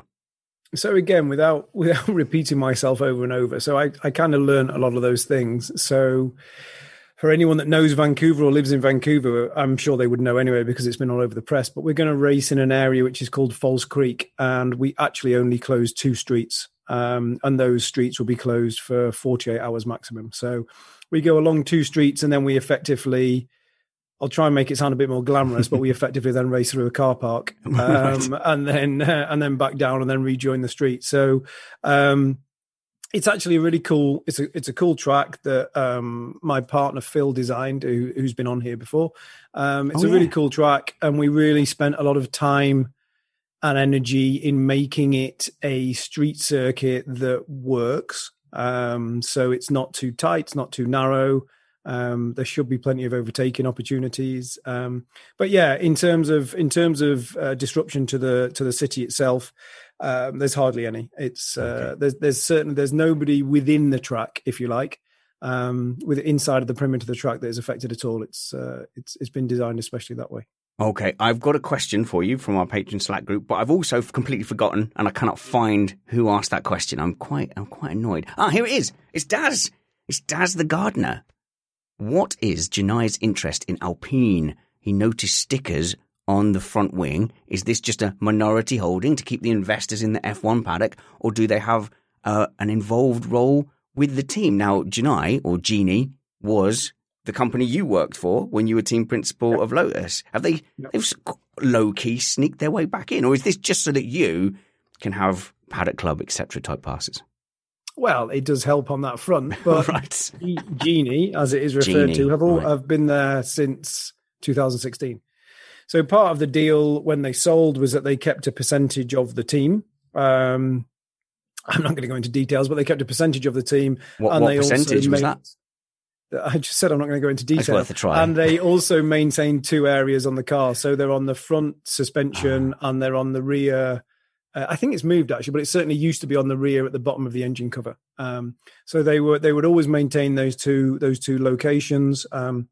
So again, without without repeating myself over and over, so I, I kind of learned a lot of those things. So for anyone that knows Vancouver or lives in Vancouver, I'm sure they would know anyway because it's been all over the press, but we're going to race in an area which is called Falls Creek, and we actually only close two streets, um, and those streets will be closed for forty-eight hours maximum. So we go along two streets and then we effectively, I'll try and make it sound a bit more glamorous, but we effectively then race through a car park um, right. and then uh, and then back down and then rejoin the street. So um, it's actually a really cool. It's a it's a cool track that um, my partner Phil designed, who, who's been on here before. Um, it's oh, a really yeah. cool track, and we really spent a lot of time and energy in making it a street circuit that works. Um, so it's not too tight, it's not too narrow. Um, there should be plenty of overtaking opportunities. Um, but yeah, in terms of in terms of uh, disruption to the to the city itself, um, there's hardly any. It's uh, okay. there's there's certainly there's nobody within the track, if you like, um, with inside of the perimeter of the track that is affected at all. It's uh, it's it's been designed especially that way. Okay, I've got a question for you from our Patreon Slack group, but I've also completely forgotten, and I cannot find who asked that question. I'm quite I'm quite annoyed. Ah, here it is. It's Daz. It's Daz the gardener. What is Janai's interest in Alpine? He noticed stickers on the front wing. Is this just a minority holding to keep the investors in the F one paddock, or do they have uh, an involved role with the team? Now, Janai, or Genie, was the company you worked for when you were team principal yep. of Lotus. Have they yep. they've low-key sneaked their way back in, or is this just so that you can have Paddock Club, et cetera type passes? Well, it does help on that front, but right. Genie, as it is referred Genie, to, have all right. have been there since two thousand sixteen. So part of the deal when they sold was that they kept a percentage of the team. Um, I'm not going to go into details, but they kept a percentage of the team. What, and what they percentage also was made, that? I just said I'm not going to go into detail. It's worth a try. And they also maintained two areas on the car. So they're on the front suspension oh. and they're on the rear. Uh, I think it's moved actually, but it certainly used to be on the rear at the bottom of the engine cover. Um, so they were they would always maintain those two those two locations. Um,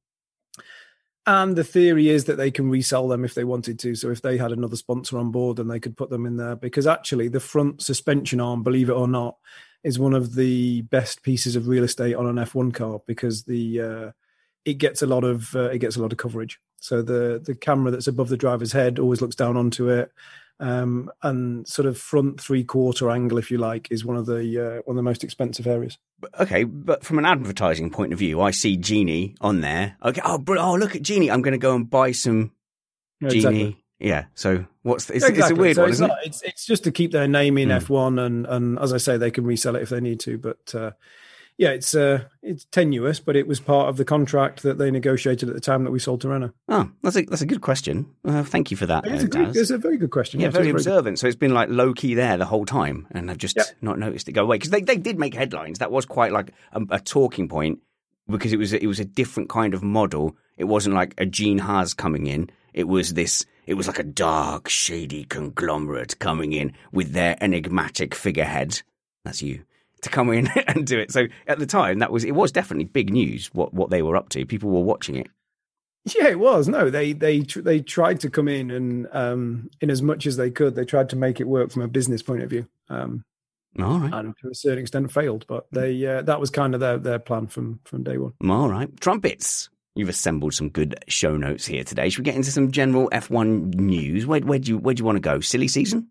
and the theory is that they can resell them if they wanted to. So if they had another sponsor on board, then they could put them in there. Because actually, the front suspension arm, believe it or not, is one of the best pieces of real estate on an F one car because the uh, it gets a lot of uh, it gets a lot of coverage. So the the camera that's above the driver's head always looks down onto it. Um, and sort of front three quarter angle, if you like, is one of the uh, one of the most expensive areas. Okay, but from an advertising point of view, I see Genie on there. Okay, oh, bro, oh look at Genie! I'm going to go and buy some Yeah, Genie. exactly. Yeah, so what's the, it's, Exactly. it's a weird so one, it's isn't not, it? It's it's just to keep their name in Mm. F one, and and as I say, they can resell it if they need to. But uh, yeah, it's uh, it's tenuous, but it was part of the contract that they negotiated at the time that we sold to Renault. Oh, that's a that's a good question. Uh, thank you for that. It's uh, a, good, Daz. it's a very good question. Yeah, Yes, very it's observant. So it's been like low key there the whole time, and I've just Yep. not noticed it go away because they, they did make headlines. That was quite like a, a talking point because it was it was a different kind of model. It wasn't like a Gene Haas coming in. It was this. It was like a dark, shady conglomerate coming in with their enigmatic figurehead. That's you. To come in and do it. So at the time, that was it was definitely big news. What what they were up to. People were watching it. Yeah, it was. No, they they tr- they tried to come in and um, in as much as they could, they tried to make it work from a business point of view. Um, All right. and to a certain extent failed, but they uh, that was kind of their, their plan from from day one. All right. Trumpets. You've assembled some good show notes here today. Should we get into some general F one news? Where where do you where do you want to go? Silly season?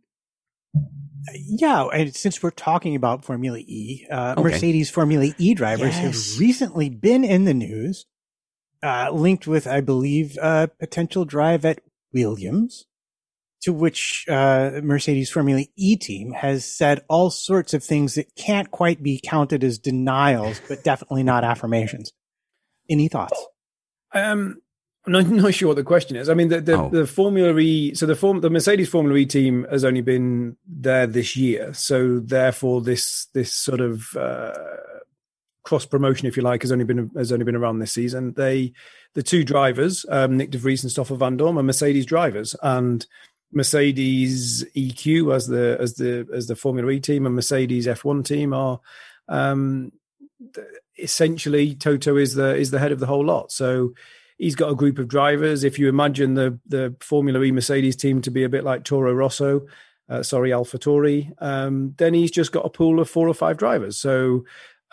Yeah, and since we're talking about Formula E, uh, Okay. Mercedes Formula E drivers Yes. have recently been in the news, uh, linked with, I believe, a potential drive at Williams, to which uh, Mercedes Formula E team has said all sorts of things that can't quite be counted as denials, but definitely not affirmations. Any thoughts? Um, I'm not, not sure what the question is. I mean, the the, Oh. the Formula E, so the form the Mercedes Formula E team has only been there this year, so therefore this this sort of uh, cross promotion, if you like, has only been has only been around this season. They the two drivers, um, Nick De Vries and Stoffel Van Dorn, are Mercedes drivers, and Mercedes E Q as the as the as the Formula E team and Mercedes F one team are. Um, essentially Toto is the is the head of the whole lot, so he's got a group of drivers. If you imagine the the Formula E Mercedes team to be a bit like Toro Rosso, uh, sorry AlphaTauri, um, then he's just got a pool of four or five drivers. So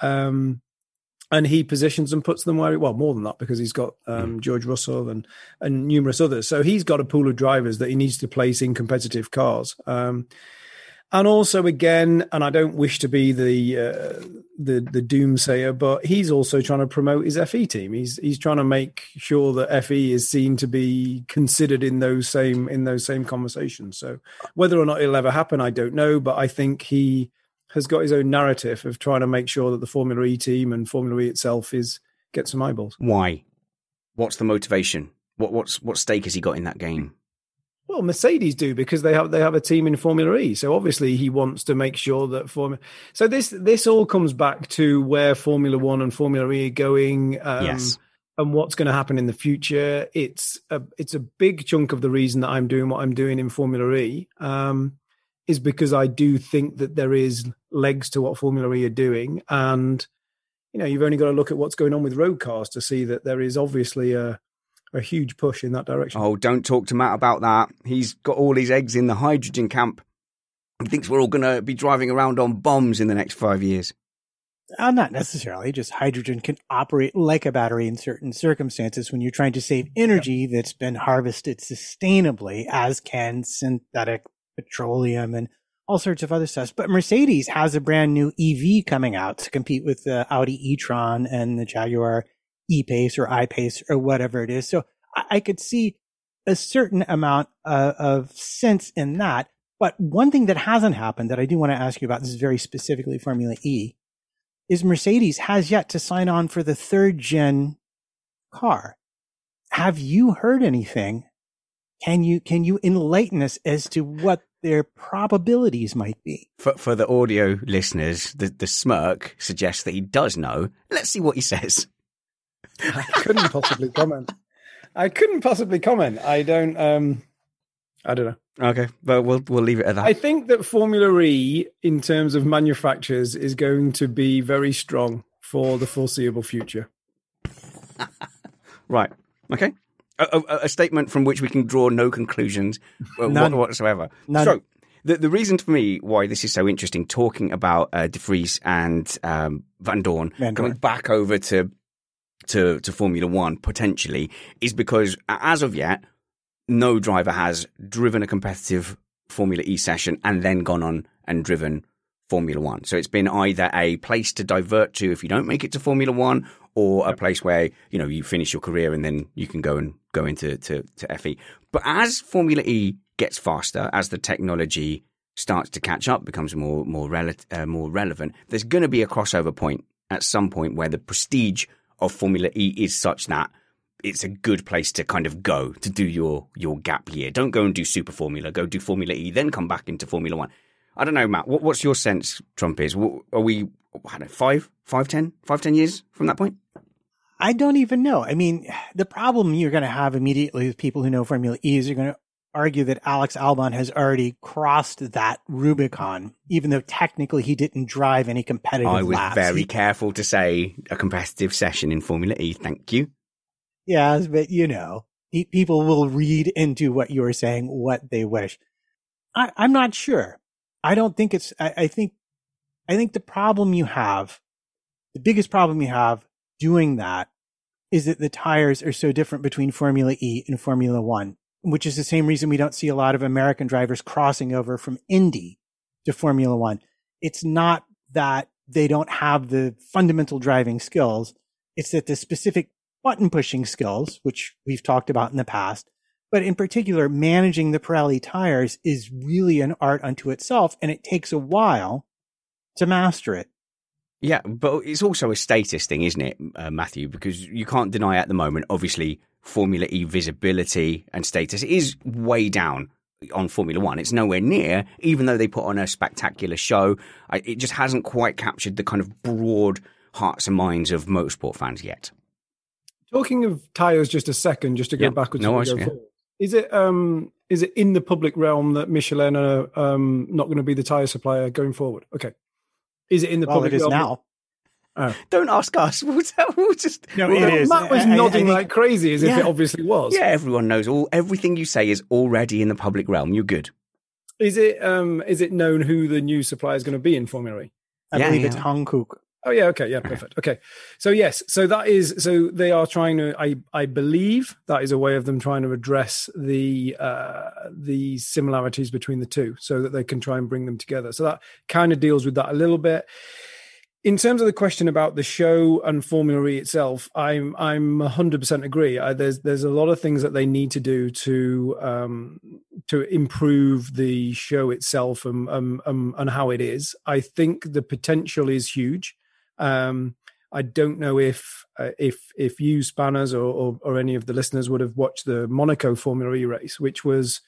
um, and he positions and puts them where well more than that because he's got um, George Russell and and numerous others. So he's got a pool of drivers that he needs to place in competitive cars. Um, And also, again, and I don't wish to be the uh, the the doomsayer, but he's also trying to promote his F E team. He's he's trying to make sure that F E is seen to be considered in those same in those same conversations. So whether or not it'll ever happen, I don't know. But I think he has got his own narrative of trying to make sure that the Formula E team and Formula E itself is get some eyeballs. Why? What's the motivation? What what's what stake has he got in that game? Well, Mercedes do because they have they have a team in Formula E. So obviously he wants to make sure that Formula. So this this all comes back to where Formula One and Formula E are going, um, Yes. and what's going to happen in the future. It's a it's a big chunk of the reason that I'm doing what I'm doing in Formula E, um, is because I do think that there is legs to what Formula E are doing, and you know you've only got to look at what's going on with road cars to see that there is obviously a a huge push in that direction. Oh, don't talk to Matt about that. He's got all his eggs in the hydrogen camp. He thinks we're all going to be driving around on bombs in the next five years. Uh, not necessarily. Just hydrogen can operate like a battery in certain circumstances when you're trying to save energy that's been harvested sustainably, as can synthetic petroleum and all sorts of other stuff. But Mercedes has a brand new E V coming out to compete with the Audi e-tron and the Jaguar E-Pace or I-Pace or whatever it is. So I, I could see a certain amount uh, of sense in that. But one thing that hasn't happened that I do want to ask you about, this is very specifically Formula E, is Mercedes has yet to sign on for the third gen car. Have you heard anything? Can you can you enlighten us as to what their probabilities might be? For, for the audio listeners, the, the smirk suggests that he does know. Let's see what he says. I couldn't possibly comment. I couldn't possibly comment. I don't. Um, I don't know. Okay, but we'll we'll leave it at that. I think that Formula E, in terms of manufacturers, is going to be very strong for the foreseeable future. Right. Okay. A, a, a statement from which we can draw no conclusions uh, None. whatsoever. None. So, the the reason for me why this is so interesting, talking about uh, De Vries and um, Van Dorn, Van Dorn. coming back over to. To, to Formula One potentially is because as of yet, no driver has driven a competitive Formula E session and then gone on and driven Formula One. So it's been either a place to divert to if you don't make it to Formula One, or a place where, you know, you finish your career and then you can go and go into to, to F E. But as Formula E gets faster, as the technology starts to catch up, becomes more more rel- uh, more relevant, there's going to be a crossover point at some point where the prestige of Formula E is such that it's a good place to kind of go to do your your gap year. Don't go and do Super Formula. Go do Formula E, then come back into Formula One. I don't know, Matt. What, what's your sense, Trump, is? Are we, I don't know, five, five, ten, five, ten years from that point? I don't even know. I mean, the problem you're going to have immediately with people who know Formula E is you're going to argue that Alex Albon has already crossed that Rubicon, even though technically he didn't drive any competitive laps. I was laps. very he, careful to say a competitive session in Formula E. Thank you. Yes, but you know, people will read into what you are saying what they wish. I, I'm not sure. I don't think it's, I, I think, I think the problem you have, the biggest problem you have doing that is that the tires are so different between Formula E and Formula One, which is the same reason we don't see a lot of American drivers crossing over from Indy to Formula One. It's not that they don't have the fundamental driving skills. It's that the specific button pushing skills, which we've talked about in the past, but in particular, managing the Pirelli tires is really an art unto itself, and it takes a while to master it. Yeah, but it's also a status thing, isn't it, uh, Matthew? Because you can't deny at the moment, obviously, Formula E visibility and status is way down on Formula One. It's nowhere near, even though they put on a spectacular show. I, it just hasn't quite captured the kind of broad hearts and minds of motorsport fans yet. Talking of tyres, just a second, just to go yeah, backwards no and worries, go yeah. forward. Is it um is it in the public realm that Michelin are um not going to be the tyre supplier going forward? Okay. Is it in the well, public it is realm? now. Oh. Don't ask us. We'll, tell, we'll just. No, we'll, it is. Matt was I, nodding I, I like crazy as yeah. if it obviously was. Yeah, everyone knows. All everything you say is already in the public realm. You're good. Is it um is it known who the new supplier is going to be in Formula E? I yeah, believe yeah. it's Hankook. Oh yeah, okay, yeah, perfect. Okay, so yes, so that is so they are trying to. I I believe that is a way of them trying to address the uh, the similarities between the two, so that they can try and bring them together. So that kind of deals with that a little bit. In terms of the question about the show and Formula E itself, I'm I'm one hundred percent agree. I, there's there's a lot of things that they need to do to um, to improve the show itself and um, um, and how it is. I think the potential is huge. Um, I don't know if uh, if if you Spanners or, or or any of the listeners would have watched the Monaco Formula E race, which was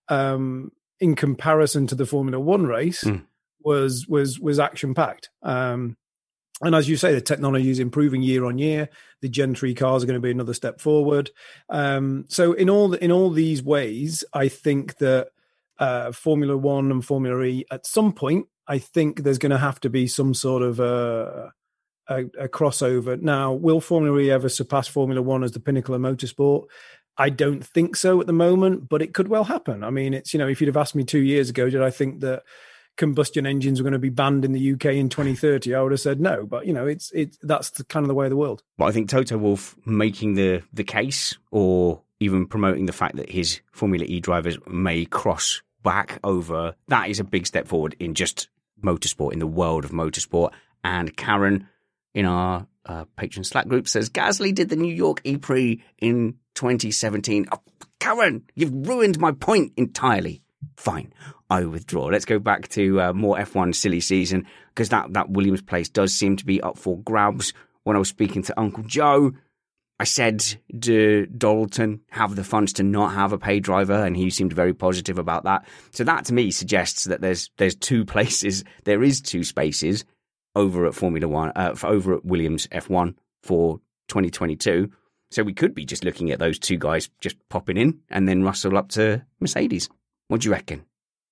um, in comparison to the Formula One race mm. was was was action packed. Um, and as you say, the technology is improving year on year. The Gen three cars are going to be another step forward. Um, so in all in all these ways, I think that uh, Formula One and Formula E at some point, I think there's going to have to be some sort of a A, a crossover. Now, will Formula E ever surpass Formula One as the pinnacle of motorsport? I don't think so at the moment, but it could well happen. I mean, it's, you know, if you'd have asked me two years ago, did I think that combustion engines were going to be banned in the U K in twenty thirty? I would have said no, but you know, it's it's that's the, kind of the way of the world. Well, I think Toto Wolff making the the case, or even promoting the fact that his Formula E drivers may cross back over, that is a big step forward in just motorsport, in the world of motorsport. And Karen, in our uh, Patreon Slack group, says Gasly did the New York E-Prix in twenty seventeen. Oh, Karen, you've ruined my point entirely. Fine, I withdraw. Let's go back to uh, more F one silly season, because that, that Williams place does seem to be up for grabs. When I was speaking to Uncle Joe, I said, do Dorilton have the funds to not have a paid driver? And he seemed very positive about that. So that to me suggests that there's there's two places, there is two spaces over at Formula One, uh, over at Williams F one for twenty twenty-two. So we could be just looking at those two guys just popping in and then Russell up to Mercedes. What do you reckon?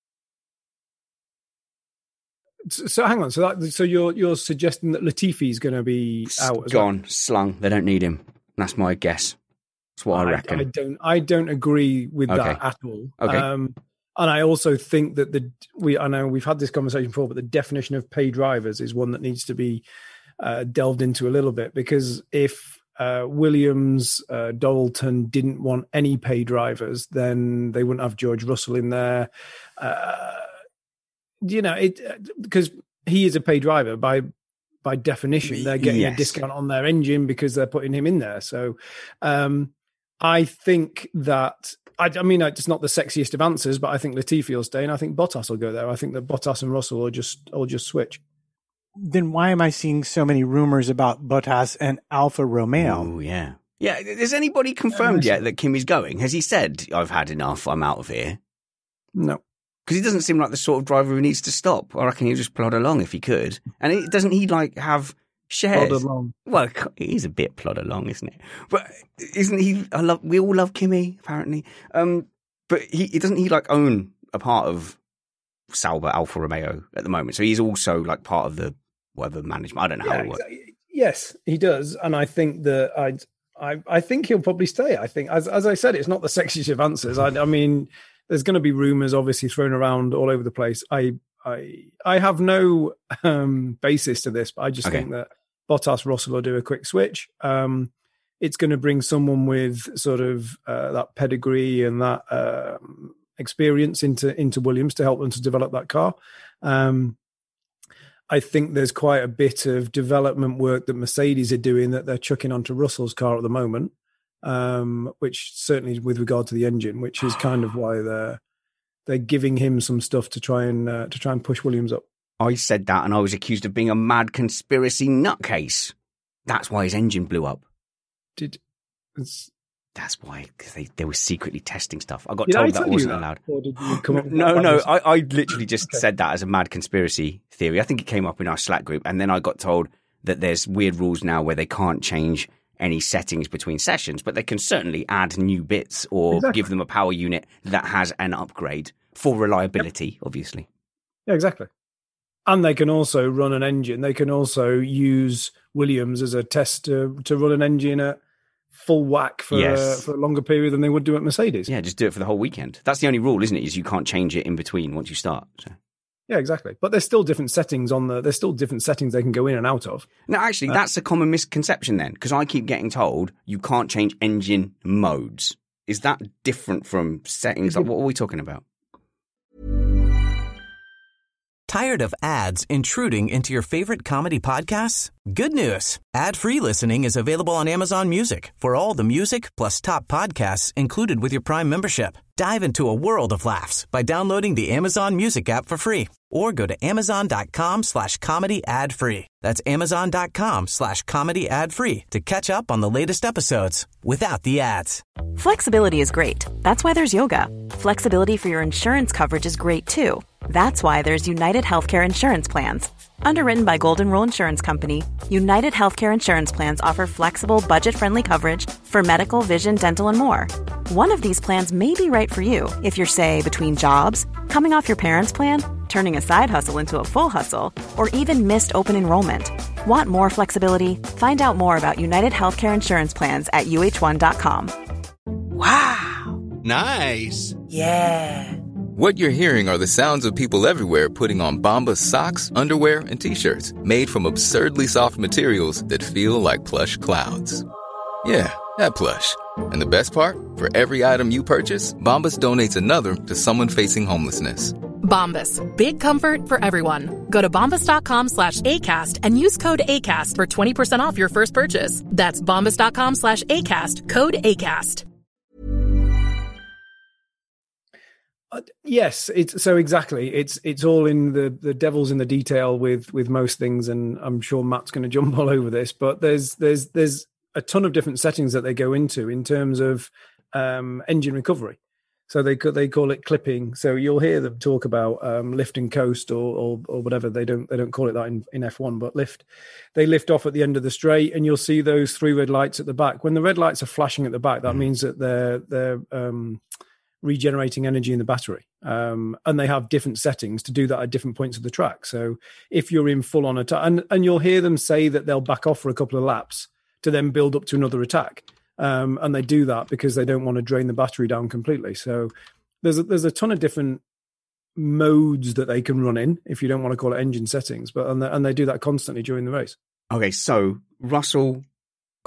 So, so hang on. So that, so you're you're suggesting that Latifi is going to be out? As Gone, well? slung. They don't need him. That's my guess. That's what I, I reckon. I don't. I don't agree with okay. that at all. Okay. Um, and I also think that the we. I know we've had this conversation before, but the definition of pay drivers is one that needs to be uh, delved into a little bit, because if uh, Williams, uh, Dalton didn't want any pay drivers, then they wouldn't have George Russell in there. Uh, you know, it because he is a pay driver by by definition. They're getting yes. a discount on their engine because they're putting him in there. So um, I think that, I, I mean, it's not the sexiest of answers, but I think Latifi will stay, and I think Bottas will go there. I think that Bottas and Russell will just will just switch. Then why am I seeing so many rumors about Bottas and Alfa Romeo? Oh, yeah. Yeah, has anybody confirmed yet that Kimi's going? Has he said, I've had enough, I'm out of here? No. Because he doesn't seem like the sort of driver who needs to stop. I reckon he'll just plod along if he could. And it, doesn't he, like, have shares? Plod along. Well, he's a bit plod along, isn't it? But isn't he, I love, we all love Kimi, apparently. Um, but he, he doesn't he, like, own a part of Sauber Alfa Romeo at the moment? So he's also, like, part of the, whatever, management. I don't know yeah, how it works. Exactly. Yes, he does. And I think that I'd, I, I think he'll probably stay. I think, as as I said, it's not the sexiest of answers. I, I mean, there's going to be rumors, obviously, thrown around all over the place. I I I have no um, basis to this, but I just okay. think that Bottas Russell will do a quick switch. Um, it's going to bring someone with sort of uh, that pedigree and that um, experience into into Williams to help them to develop that car. Um, I think there's quite a bit of development work that Mercedes are doing that they're chucking onto Russell's car at the moment, um, which certainly with regard to the engine, which is kind of why they're they're giving him some stuff to try and uh, to try and push Williams up. I said that, and I was accused of being a mad conspiracy nutcase. That's why his engine blew up. Did it's... That's why, because they, they were secretly testing stuff. I got did told I that tell wasn't that? allowed. Or did you come up with no, that no, I, I literally just okay. said that as a mad conspiracy theory. I think it came up in our Slack group, and then I got told that there's weird rules now where they can't change any settings between sessions, but they can certainly add new bits or exactly. give them a power unit that has an upgrade for reliability, yep. obviously. Yeah, exactly. And they can also run an engine. They can also use Williams as a test to, to run an engine at full whack for, yes. uh, for a longer period than they would do at Mercedes. Yeah, just do it for the whole weekend. That's the only rule, isn't it? Is you can't change it in between once you start. So. Yeah, exactly. But there's still different settings on the. There's still different settings they can go in and out of. No, actually, uh, that's a common misconception then, because I keep getting told you can't change engine modes. Is that different from settings? Like, what are we talking about? Tired of ads intruding into your favorite comedy podcasts? Good news. Ad-free listening is available on Amazon Music for all the music plus top podcasts included with your Prime membership. Dive into a world of laughs by downloading the Amazon Music app for free or go to amazon.com slash comedy ad free. That's amazon.com slash comedy ad free to catch up on the latest episodes without the ads. Flexibility is great. That's why there's yoga. Flexibility for your insurance coverage is great too. That's why there's United Healthcare Insurance Plans. Underwritten by Golden Rule Insurance Company, United Healthcare Insurance Plans offer flexible, budget-friendly coverage for medical, vision, dental, and more. One of these plans may be right for you if you're, say, between jobs, coming off your parents' plan, turning a side hustle into a full hustle, or even missed open enrollment. Want more flexibility? Find out more about United Healthcare Insurance Plans at U H one dot com. Wow. Nice. Yeah. What you're hearing are the sounds of people everywhere putting on Bombas socks, underwear, and T-shirts made from absurdly soft materials that feel like plush clouds. Yeah, that plush. And the best part? For every item you purchase, Bombas donates another to someone facing homelessness. Bombas. Big comfort for everyone. Go to bombas.com slash ACAST and use code ACAST for twenty percent off your first purchase. That's bombas.com slash ACAST. Code ACAST. Uh, yes, it's so exactly. It's it's all in the the devil's in the detail with with most things, and I'm sure Matt's going to jump all over this. But there's there's there's a ton of different settings that they go into in terms of um, engine recovery. So they they call it clipping. So you'll hear them talk about um, lift and coast or, or or whatever. They don't they don't call it that in, in F one, but lift. They lift off at the end of the straight, and you'll see those three red lights at the back. When the red lights are flashing at the back, that means that they're they're um, regenerating energy in the battery. Um, and they have different settings to do that at different points of the track. So if you're in full on attack, and, and you'll hear them say that they'll back off for a couple of laps to then build up to another attack. Um, and they do that because they don't want to drain the battery down completely. So there's a, there's a ton of different modes that they can run in, if you don't want to call it engine settings, but and they, and they do that constantly during the race. Okay, so Russell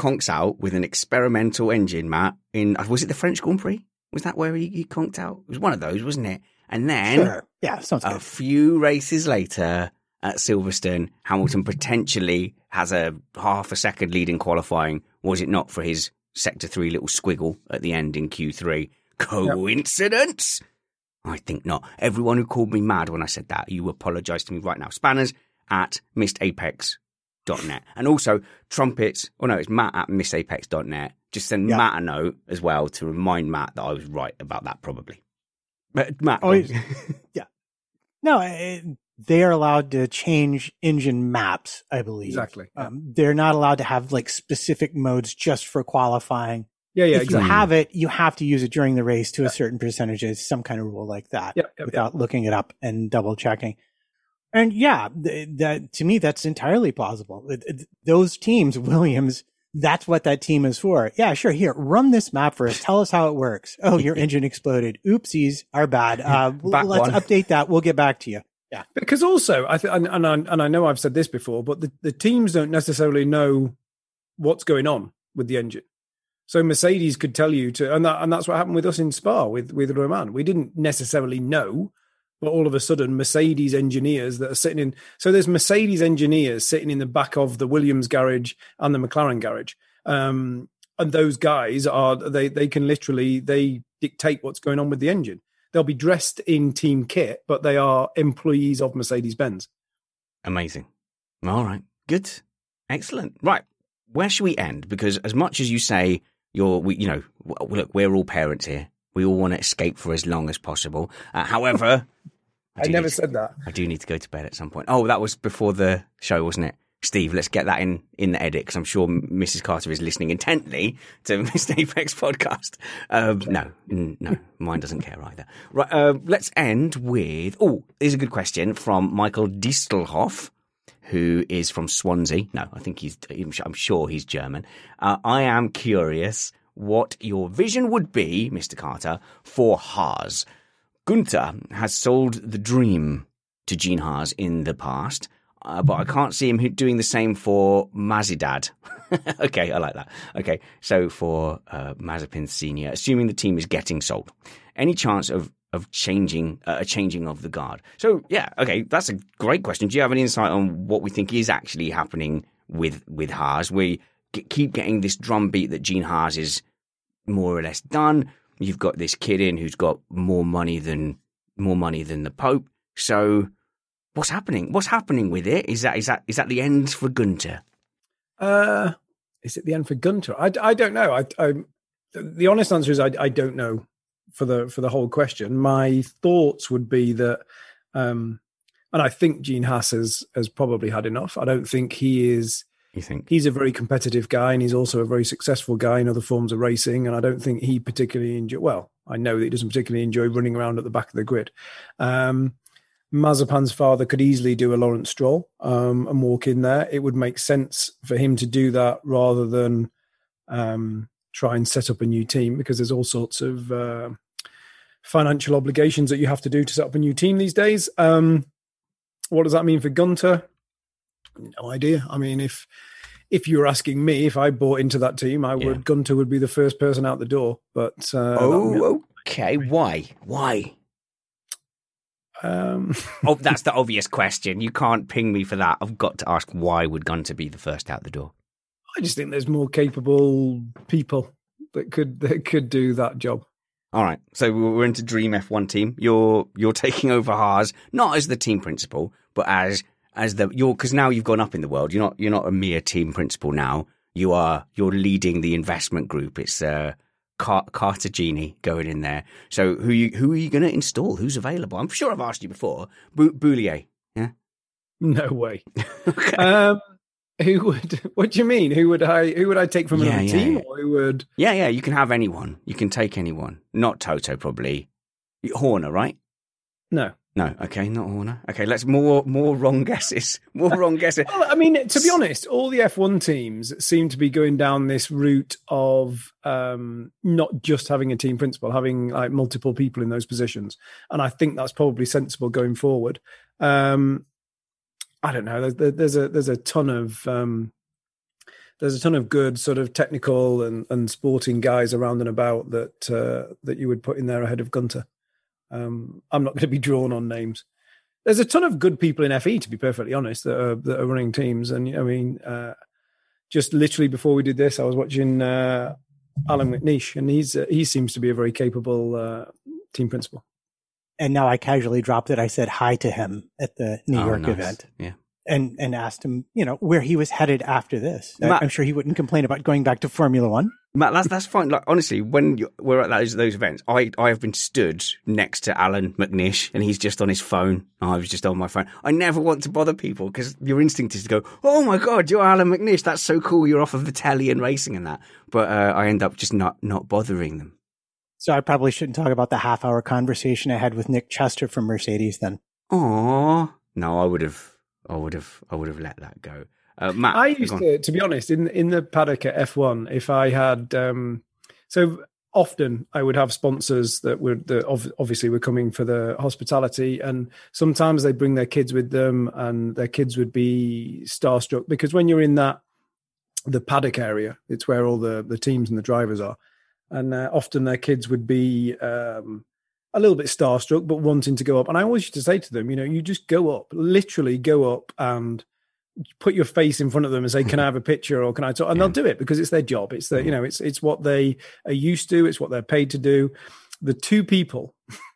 conks out with an experimental engine, Matt, in, was it the French Grand Prix? Was that where he, he conked out? It was one of those, wasn't it? And then Sure. Yeah, sounds a good. few races later at Silverstone, Hamilton potentially has a half a second lead in qualifying. Was it not for his sector three little squiggle at the end in Q three? Coincidence? Yep. I think not. Everyone who called me mad when I said that, you apologise to me right now. Spanners at missed apex dot net. And also, trumpets, oh no, it's Matt at missed apex dot net. Just send yep. Matt a note as well to remind Matt that I was right about that, probably. But Matt, oh, yeah. No, it, they are allowed to change engine maps, I believe. Exactly. Yeah. Um, they're not allowed to have like specific modes just for qualifying. Yeah, yeah, if exactly. you have it, you have to use it during the race to yeah. a certain percentage. It's some kind of rule like that yeah, yeah, without yeah. looking it up and double checking. And yeah, th- that to me, that's entirely plausible. It, it, those teams, Williams, that's what that team is for. Yeah, sure. Here, run this map for us. Tell us how it works. Oh, your engine exploded. Oopsies, our bad. Uh, let's one. update that. We'll get back to you. Yeah. Because also, I th- and, and, I, and I know I've said this before, but the, the teams don't necessarily know what's going on with the engine. So Mercedes could tell you to, and that, and that's what happened with us in Spa with, with Roman. We didn't necessarily know, but all of a sudden Mercedes engineers that are sitting in, so there's Mercedes engineers sitting in the back of the Williams garage and the McLaren garage. Um, and those guys are, they, they can literally, they dictate what's going on with the engine. They'll be dressed in team kit, but they are employees of Mercedes-Benz. Amazing. All right. Good. Excellent. Right. Where should we end? Because as much as you say, You're, we, you know, look, we're all parents here. We all want to escape for as long as possible. Uh, however, I, I never said to, that. I do need to go to bed at some point. Oh, that was before the show, wasn't it? Steve, let's get that in, in the edit because I'm sure Missus Carter is listening intently to Missed Apex podcast. Um, no, no, mine doesn't care either. Right, uh, let's end with, oh, here's a good question from Michael Distelhoff, who is from Swansea. No, I think he's, I'm sure he's German. Uh, I am curious what your vision would be, Mister Carter, for Haas. Gunther has sold the dream to Gene Haas in the past, uh, but I can't see him doing the same for Mazidad. Okay, I like that. Okay, so for uh, Mazepin Senior, assuming the team is getting sold, any chance of of changing uh, a changing of the guard? So yeah, okay, that's a great question. Do you have any insight on what we think is actually happening with with Haas? We g- keep getting this drumbeat that Gene Haas is more or less done. You've got this kid in who's got more money than more money than the Pope. So what's happening? What's happening with it? Is that is that is that the end for Gunther? Uh, is it the end for Gunther? I, I don't know. I, I the honest answer is I I don't know. For the for the whole question, my thoughts would be that, um, and I think Gene Haas has has probably had enough. I don't think he is. You think he's a very competitive guy, and he's also a very successful guy in other forms of racing. And I don't think he particularly enjoy. Well, I know that he doesn't particularly enjoy running around at the back of the grid. Um, Mazepin's father could easily do a Lawrence Stroll um, and walk in there. It would make sense for him to do that rather than. Um, try and set up a new team because there's all sorts of uh, financial obligations that you have to do to set up a new team these days. Um, what does that mean for Gunther? No idea. I mean, if if you were asking me if I bought into that team, I would. Yeah. Gunther would be the first person out the door. But uh, oh, okay. Why? Why? Um, oh, that's the obvious question. You can't ping me for that. I've got to ask why would Gunther be the first out the door? I just think there's more capable people that could that could do that job. All right, so we're into Dream F one team. You're you're taking over Haas, not as the team principal, but as as the you're because now you've gone up in the world. You're not you're not a mere team principal now. You are you're leading the investment group. It's uh, Car- Carter Genie going in there. So who you who are you going to install? Who's available? I'm sure I've asked you before. B- Boulier, yeah. No way. Okay. Um, Who would? What do you mean? Who would I? Who would I take from another yeah, yeah, team? Yeah. Or who would? Yeah, yeah. You can have anyone. You can take anyone. Not Toto, probably. Horner, right? No, no. Okay, not Horner. Okay, let's more more wrong guesses. More wrong guesses. Well, I mean, to be honest, all the F one teams seem to be going down this route of um, not just having a team principal, having like multiple people in those positions, and I think that's probably sensible going forward. Um, I don't know. There's, there's a there's a ton of um, there's a ton of good sort of technical and, and sporting guys around and about that uh, that you would put in there ahead of Gunter. Um, I'm not going to be drawn on names. There's a ton of good people in F E, to be perfectly honest, that are, that are running teams. And I mean, uh, just literally before we did this, I was watching uh, Alan McNeish, and he's uh, he seems to be a very capable uh, team principal. And now I casually dropped it. I said hi to him at the New oh, York nice. event. Yeah. And and asked him, you know, where he was headed after this. Matt, I'm sure he wouldn't complain about going back to Formula One. Matt, that's that's fine. Like honestly, when you, we're at those those events, I I have been stood next to Alan McNeish, and he's just on his phone. I was just on my phone. I never want to bother people because your instinct is to go, "Oh my God, you're Alan McNeish. That's so cool. You're off of Vitelli and racing and that." But uh, I end up just not not bothering them. So I probably shouldn't talk about the half hour conversation I had with Nick Chester from Mercedes then. Oh no, I would have. I would have, I would have let that go. Uh, Matt, I used to, to be honest, in in the paddock at F one, if I had, um, so often I would have sponsors that would, that obviously were coming for the hospitality, and sometimes they bring their kids with them, and their kids would be starstruck because when you're in that the paddock area, it's where all the the teams and the drivers are, and uh, often their kids would be. Um, a little bit starstruck, but wanting to go up. And I always used to say to them, you know, you just go up, literally go up and put your face in front of them and say, can I have a picture or can I talk? And yeah. they'll do it because it's their job. It's the, you know, it's, it's what they are used to. It's what they're paid to do. The two people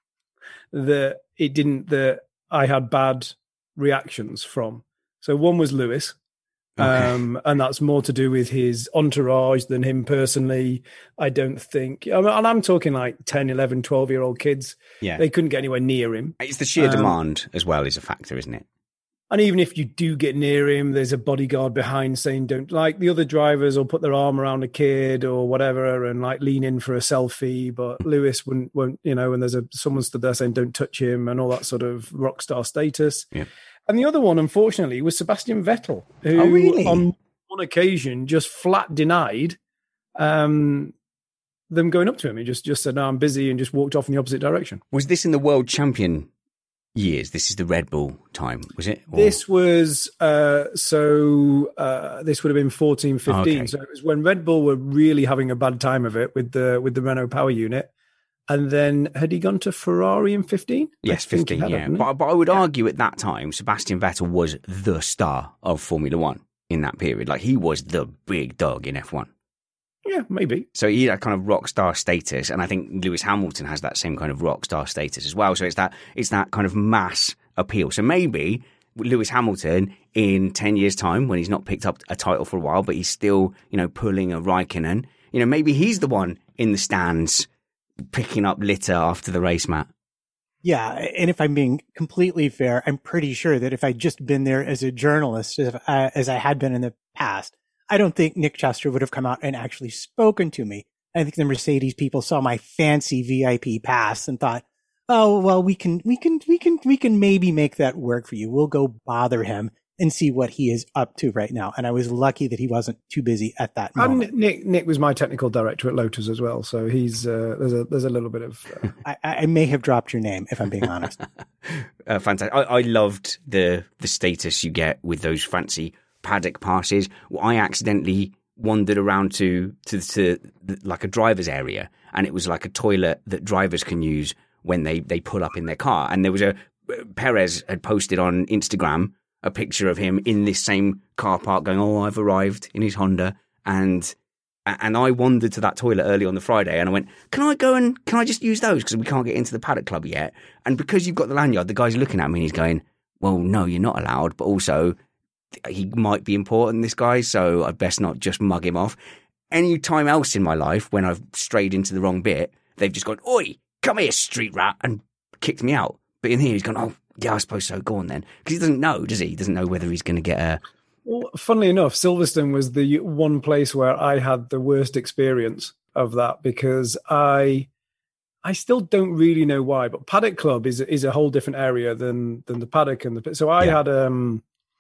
that it didn't, that I had bad reactions from. So one was Lewis. Okay. Um, and that's more to do with his entourage than him personally. I don't think, I mean, and I'm talking like ten, eleven, twelve year old kids. Yeah. They couldn't get anywhere near him. It's the sheer um, demand as well is a factor, isn't it? And even if you do get near him, there's a bodyguard behind saying, don't, like the other drivers will put their arm around a kid or whatever and like lean in for a selfie. But Lewis wouldn't, won't, you know, and there's a, someone stood there saying, don't touch him and all that sort of rock star status. Yeah. And the other one, unfortunately, was Sebastian Vettel, who oh, really? on one occasion just flat denied um, them going up to him. He just, just said, no, I'm busy, and just walked off in the opposite direction. Was this in the world champion years? This is the Red Bull time, was it? Or... This was, uh, so uh, this would have been fourteen, fifteen. Okay. So it was when Red Bull were really having a bad time of it with the with the Renault power unit. And then had he gone to Ferrari in fifteen? Yes, fifteen, had, yeah. But, but I would yeah. argue at that time, Sebastian Vettel was the star of Formula One in that period. Like, he was the big dog in F one. Yeah, maybe. So he had kind of rock star status, and I think Lewis Hamilton has that same kind of rock star status as well. So it's that it's that kind of mass appeal. So maybe Lewis Hamilton in ten years' time, when he's not picked up a title for a while, but he's still, you know, pulling a Raikkonen, you know, maybe he's the one in the stands picking up litter after the race, Matt. Yeah, and if I'm being completely fair, I'm pretty sure that if I'd just been there as a journalist, if, uh, as I had been in the past, I don't think Nick Chester would have come out and actually spoken to me. I think the Mercedes people saw my fancy V I P pass and thought, "Oh, well, we can, we can, we can, we can maybe make that work for you. We'll go bother him and see what he is up to right now." And I was lucky that he wasn't too busy at that moment. And Nick, Nick was my technical director at Lotus as well, so he's uh, there's a there's a little bit of. Uh... I, I may have dropped your name if I'm being honest. uh, fantastic! I, I loved the the status you get with those fancy paddock passes. Well, I accidentally wandered around to, to to like a driver's area, and it was like a toilet that drivers can use when they they pull up in their car. And there was a Perez had posted on Instagram a picture of him in this same car park going, "Oh, I've arrived," in his Honda. And and I wandered to that toilet early on the Friday and I went, can I go and can I just use those? Because we can't get into the paddock club yet. And because you've got the lanyard, the guy's looking at me and he's going, well, no, you're not allowed. But also he might be important, this guy, so I'd best not just mug him off. Any time else in my life when I've strayed into the wrong bit, they've just gone, "Oi, come here, street rat," and kicked me out. But in here, he's gone, "Oh, yeah, I suppose so. Go on then." Because he doesn't know, does he? He doesn't know whether he's going to get a... Well, funnily enough, Silverstone was the one place where I had the worst experience of that because I I still don't really know why, but Paddock Club is is a whole different area than than the paddock and the pit. So I yeah. had um,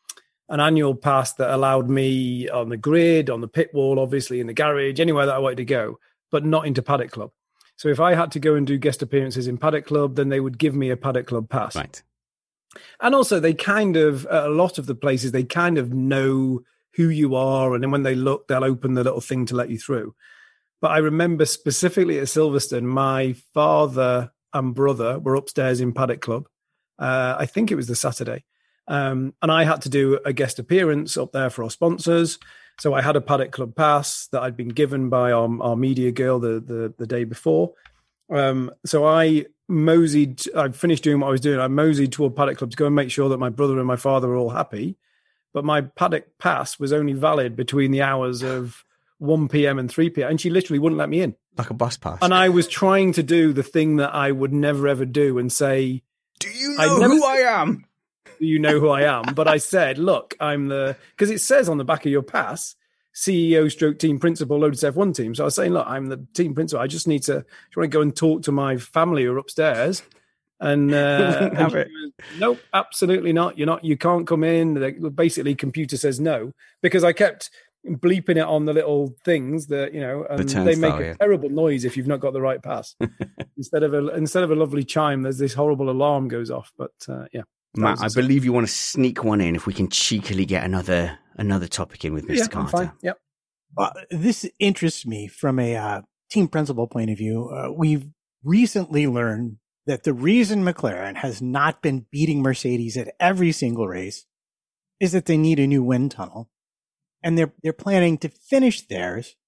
an annual pass that allowed me on the grid, on the pit wall, obviously in the garage, anywhere that I wanted to go, but not into Paddock Club. So if I had to go and do guest appearances in Paddock Club, then they would give me a Paddock Club pass. Right. And also they kind of, a lot of the places, they kind of know who you are. And then when they look, they'll open the little thing to let you through. But I remember specifically at Silverstone, my father and brother were upstairs in Paddock Club. Uh, I think it was the Saturday. Um, and I had to do a guest appearance up there for our sponsors. So I had a Paddock Club pass that I'd been given by our, our media girl the, the, the day before. Um, so I moseyed, I finished doing what I was doing. I moseyed toward Paddock Club to go and make sure that my brother and my father were all happy. But my Paddock pass was only valid between the hours of one p.m. and three p.m. And she literally wouldn't let me in. Like a bus pass. And I was trying to do the thing that I would never, ever do and say, do you know who I am? You know who I am. But I said, look, I'm the, because it says on the back of your pass, C E O stroke team principal, Lotus F one team. So I was saying, look, I'm the team principal. I just need to, do you want to go and talk to my family who are upstairs? And, uh, and was, nope, absolutely not. You're not, you can't come in. Basically, computer says no, because I kept bleeping it on the little things that, you know, and the they make a yeah. terrible noise if you've not got the right pass. instead of a, instead of a lovely chime, there's this horrible alarm goes off. But uh, yeah. Matt, I believe you want to sneak one in if we can cheekily get another another topic in with Mister Yeah, Carter. I'm fine. Yep. Well, this interests me from a uh, team principal point of view. Uh, we've recently learned that the reason McLaren has not been beating Mercedes at every single race is that they need a new wind tunnel, and they're they're planning to finish theirs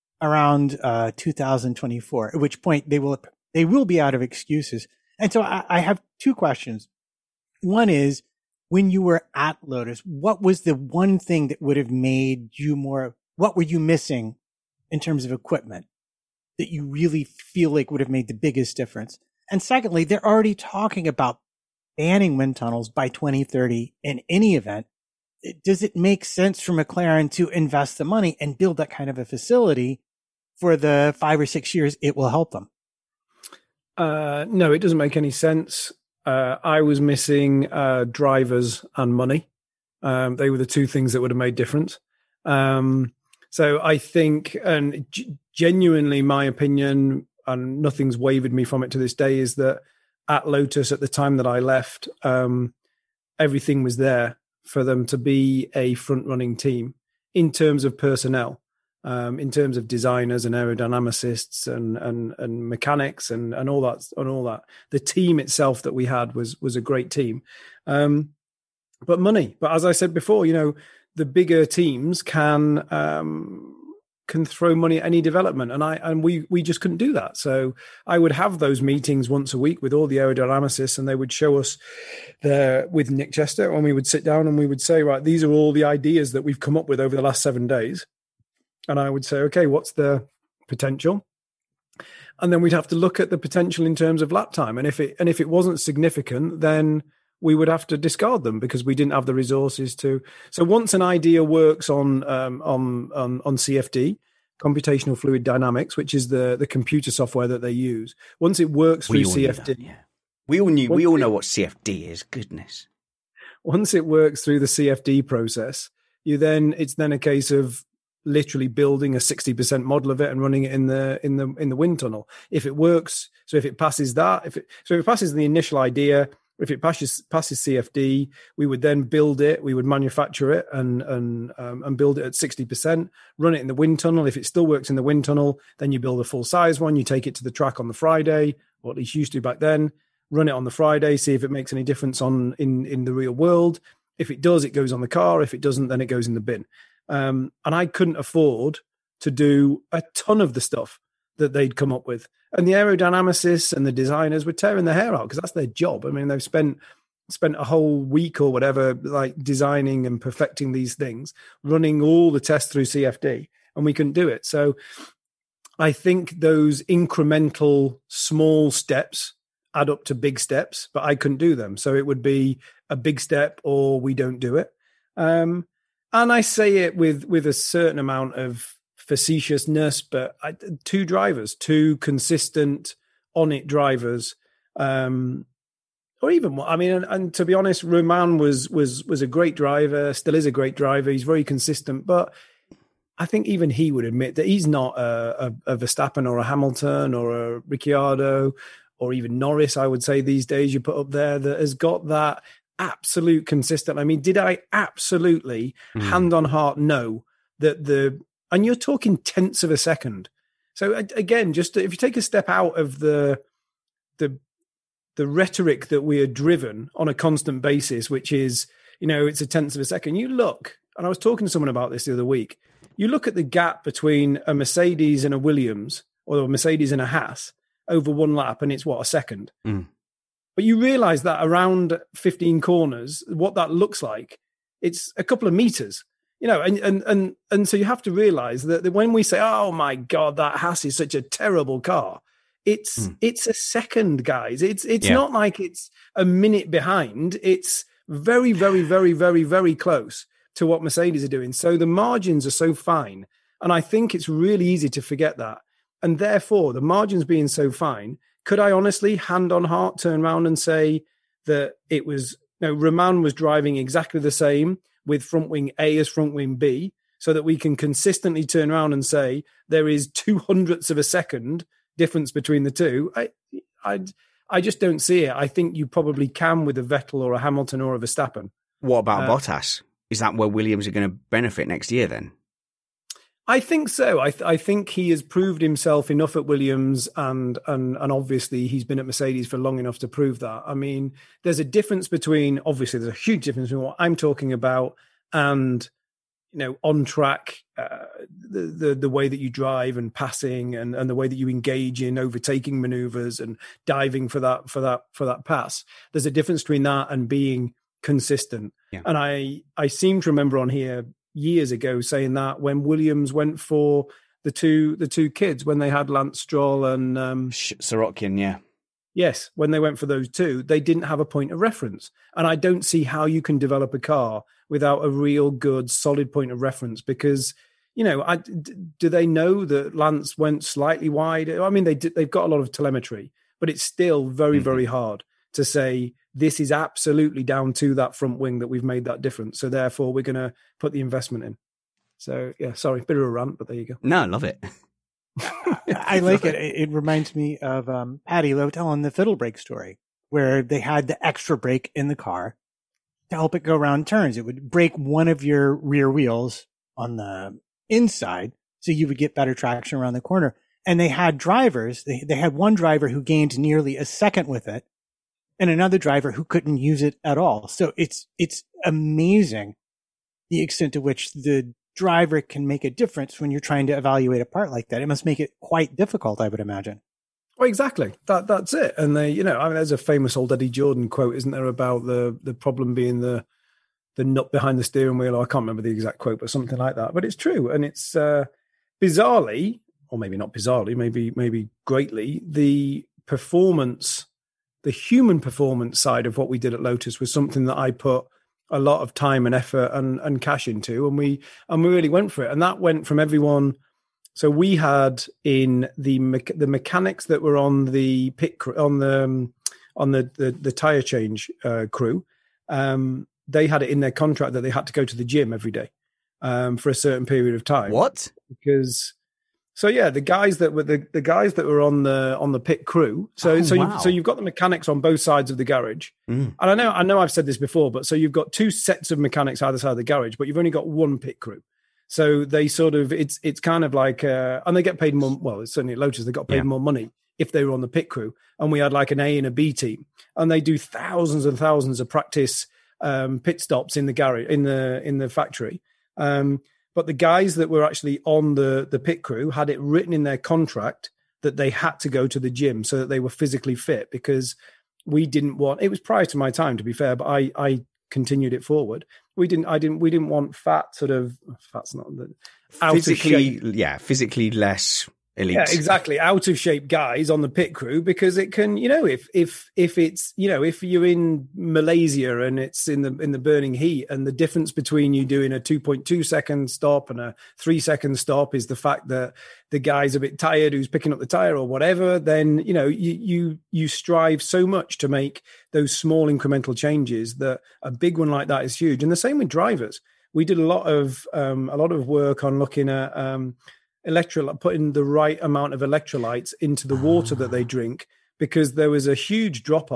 around uh, two thousand twenty-four. At which point they will they will be out of excuses. And so I, I have two questions. One is, when you were at Lotus, what was the one thing that would have made you more, what were you missing in terms of equipment that you really feel like would have made the biggest difference? And secondly, they're already talking about banning wind tunnels by twenty thirty in any event. Does it make sense for McLaren to invest the money and build that kind of a facility for the five or six years it will help them? Uh, no, it doesn't make any sense. Uh, I was missing uh, drivers and money. Um, they were the two things that would have made difference. Um, so I think, and g- genuinely my opinion, and nothing's wavered me from it to this day, is that at Lotus at the time that I left, um, everything was there for them to be a front-running team in terms of personnel. Um, in terms of designers and aerodynamicists and and and mechanics and and all that and all that, the team itself that we had was was a great team, um, but money. But as I said before, you know, the bigger teams can um, can throw money at any development, and I and we we just couldn't do that. So I would have those meetings once a week with all the aerodynamicists, and they would show us the with Nick Chester, and we would sit down and we would say, right, these are all the ideas that we've come up with over the last seven days. And I would say, okay, what's the potential? And then we'd have to look at the potential in terms of lap time. And if it and if it wasn't significant, then we would have to discard them because we didn't have the resources to. So once an idea works on um, on, on on C F D, computational fluid dynamics, which is the the computer software that they use, once it works through C F D, that, yeah. we all knew we all know what C F D is. Goodness. Once it works through the C F D process, you then it's then a case of literally building a sixty percent model of it and running it in the in the in the wind tunnel. If it works, so if it passes that, if it so if it passes the initial idea, if it passes passes C F D, we would then build it, we would manufacture it and and um, and build it at sixty percent, run it in the wind tunnel. If it still works in the wind tunnel, then you build a full size one, you take it to the track on the Friday, or at least used to back then, run it on the Friday, see if it makes any difference on in in the real world. If it does, it goes on the car. If it doesn't, then it goes in the bin. Um, and I couldn't afford to do a ton of the stuff that they'd come up with. And the aerodynamicists and the designers were tearing their hair out because that's their job. I mean, they've spent spent a whole week or whatever, like designing and perfecting these things, running all the tests through C F D, and we couldn't do it. So I think those incremental small steps add up to big steps, but I couldn't do them. So it would be a big step or we don't do it. Um, And I say it with, with a certain amount of facetiousness, but I, two drivers, two consistent on-it drivers, um, or even more. I mean, and, and to be honest, Romain was was was a great driver, still is a great driver. He's very consistent, but I think even he would admit that he's not a, a, a Verstappen or a Hamilton or a Ricciardo or even Norris, I would say these days you put up there, that has got that absolute consistent? I mean, did I absolutely mm. hand on heart know that the, and you're talking tenths of a second. So again, just if you take a step out of the, the, the rhetoric that we are driven on a constant basis, which is, you know, it's a tenth of a second. You look, and I was talking to someone about this the other week. You look at the gap between a Mercedes and a Williams, or a Mercedes and a Haas over one lap, and it's what, a second. Mm. But you realize that around fifteen corners, what that looks like, it's a couple of meters, you know, and, and, and, and so you have to realize that when we say, oh my God, that Haas is such a terrible car, it's, mm. it's a second, guys. It's, it's yeah. not like it's a minute behind. It's very, very, very, very, very close to what Mercedes are doing. So the margins are so fine. And I think it's really easy to forget that. And therefore, the margins being so fine, could I honestly, hand on heart, turn around and say that it was, you know, Romain was driving exactly the same with front wing A as front wing B, so that we can consistently turn around and say there is two hundredths of a second difference between the two? I, I, I just don't see it. I think you probably can with a Vettel or a Hamilton or a Verstappen. What about uh, Bottas? Is that where Williams are going to benefit next year then? I think so. I, th- I think he has proved himself enough at Williams, and, and and obviously he's been at Mercedes for long enough to prove that. I mean, there's a difference between, obviously there's a huge difference between what I'm talking about and, you know, on track, uh, the, the the way that you drive and passing and, and the way that you engage in overtaking maneuvers and diving for that for that for that pass. There's a difference between that and being consistent. Yeah. And I I seem to remember on here years ago saying that when Williams went for the two the two kids, when they had Lance Stroll and um Sorokin, yeah. Yes, when they went for those two, they didn't have a point of reference. And I don't see how you can develop a car without a real good, solid point of reference, because, you know, I, do they know that Lance went slightly wide? I mean, they did, they've got a lot of telemetry, but it's still very, mm-hmm. very hard to say this is absolutely down to that front wing that we've made that difference. So therefore, we're going to put the investment in. So, yeah, sorry, bit of a rant, but there you go. No, I love it. I like it. It reminds me of um, Paddy Lowe telling the fiddle brake story, where they had the extra brake in the car to help it go around turns. It would brake one of your rear wheels on the inside, so you would get better traction around the corner. And they had drivers. They, they had one driver who gained nearly a second with it, and another driver who couldn't use it at all. So it's it's amazing the extent to which the driver can make a difference when you're trying to evaluate a part like that. It must make it quite difficult, I would imagine. Well, exactly. That that's it. And they, you know, I mean, there's a famous old Eddie Jordan quote, isn't there, about the the problem being the the nut behind the steering wheel. I can't remember the exact quote, but something like that. But it's true, and it's uh, bizarrely, or maybe not bizarrely, maybe maybe greatly, the performance, the human performance side of what we did at Lotus was something that I put a lot of time and effort and, and cash into, and we and we really went for it. And that went from everyone. So we had in the me- the mechanics that were on the pit cr- on the um, on the the, the tire change uh, crew. Um, they had it in their contract that they had to go to the gym every day um, for a certain period of time. What? Because so yeah, the guys that were the, the guys that were on the on the pit crew. So oh, so wow. you so you've got the mechanics on both sides of the garage. Mm. And I know I know I've said this before, but so you've got two sets of mechanics either side of the garage, but you've only got one pit crew. So they sort of it's it's kind of like uh, and they get paid more. Well, it's certainly at Lotus they got paid yeah. more money if they were on the pit crew. And we had like an A and a B team, and they do thousands and thousands of practice um, pit stops in the garage in the in the factory. Um, But the guys that were actually on the, the pit crew had it written in their contract that they had to go to the gym so that they were physically fit, because we didn't want, it was prior to my time, to be fair, but I, I continued it forward. We didn't, I didn't, we didn't want fat sort of, fat's not the physically, yeah, physically less elite. Yeah, exactly. Out of shape guys on the pit crew, because it can, you know, if if if it's, you know, if you're in Malaysia and it's in the in the burning heat, and the difference between you doing a two point two second stop and a three second stop is the fact that the guy's a bit tired who's picking up the tire or whatever, then, you know, you you you strive so much to make those small incremental changes that a big one like that is huge. And the same with drivers. We did a lot of um, a lot of work on looking at um, electrolyte, putting the right amount of electrolytes into the water that they drink, because there was a huge drop off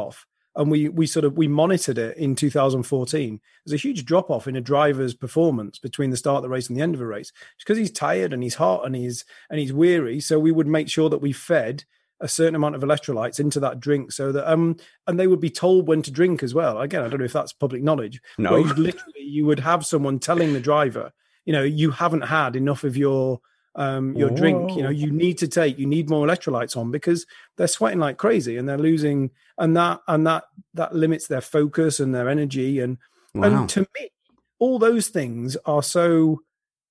and we we sort of we monitored it in two thousand fourteen. There's a huge drop off in a driver's performance between the start of the race and the end of a race, because he's tired and he's hot and he's and he's weary. So we would make sure that we fed a certain amount of electrolytes into that drink, so that um and they would be told when to drink as well. Again, I don't know if that's public knowledge. No, you literally you would have someone telling the driver, you know, you haven't had enough of your um your Whoa. drink, you know, you need to take you need more electrolytes on, because they're sweating like crazy and they're losing, and that and that that limits their focus and their energy. And wow. and to me, all those things are so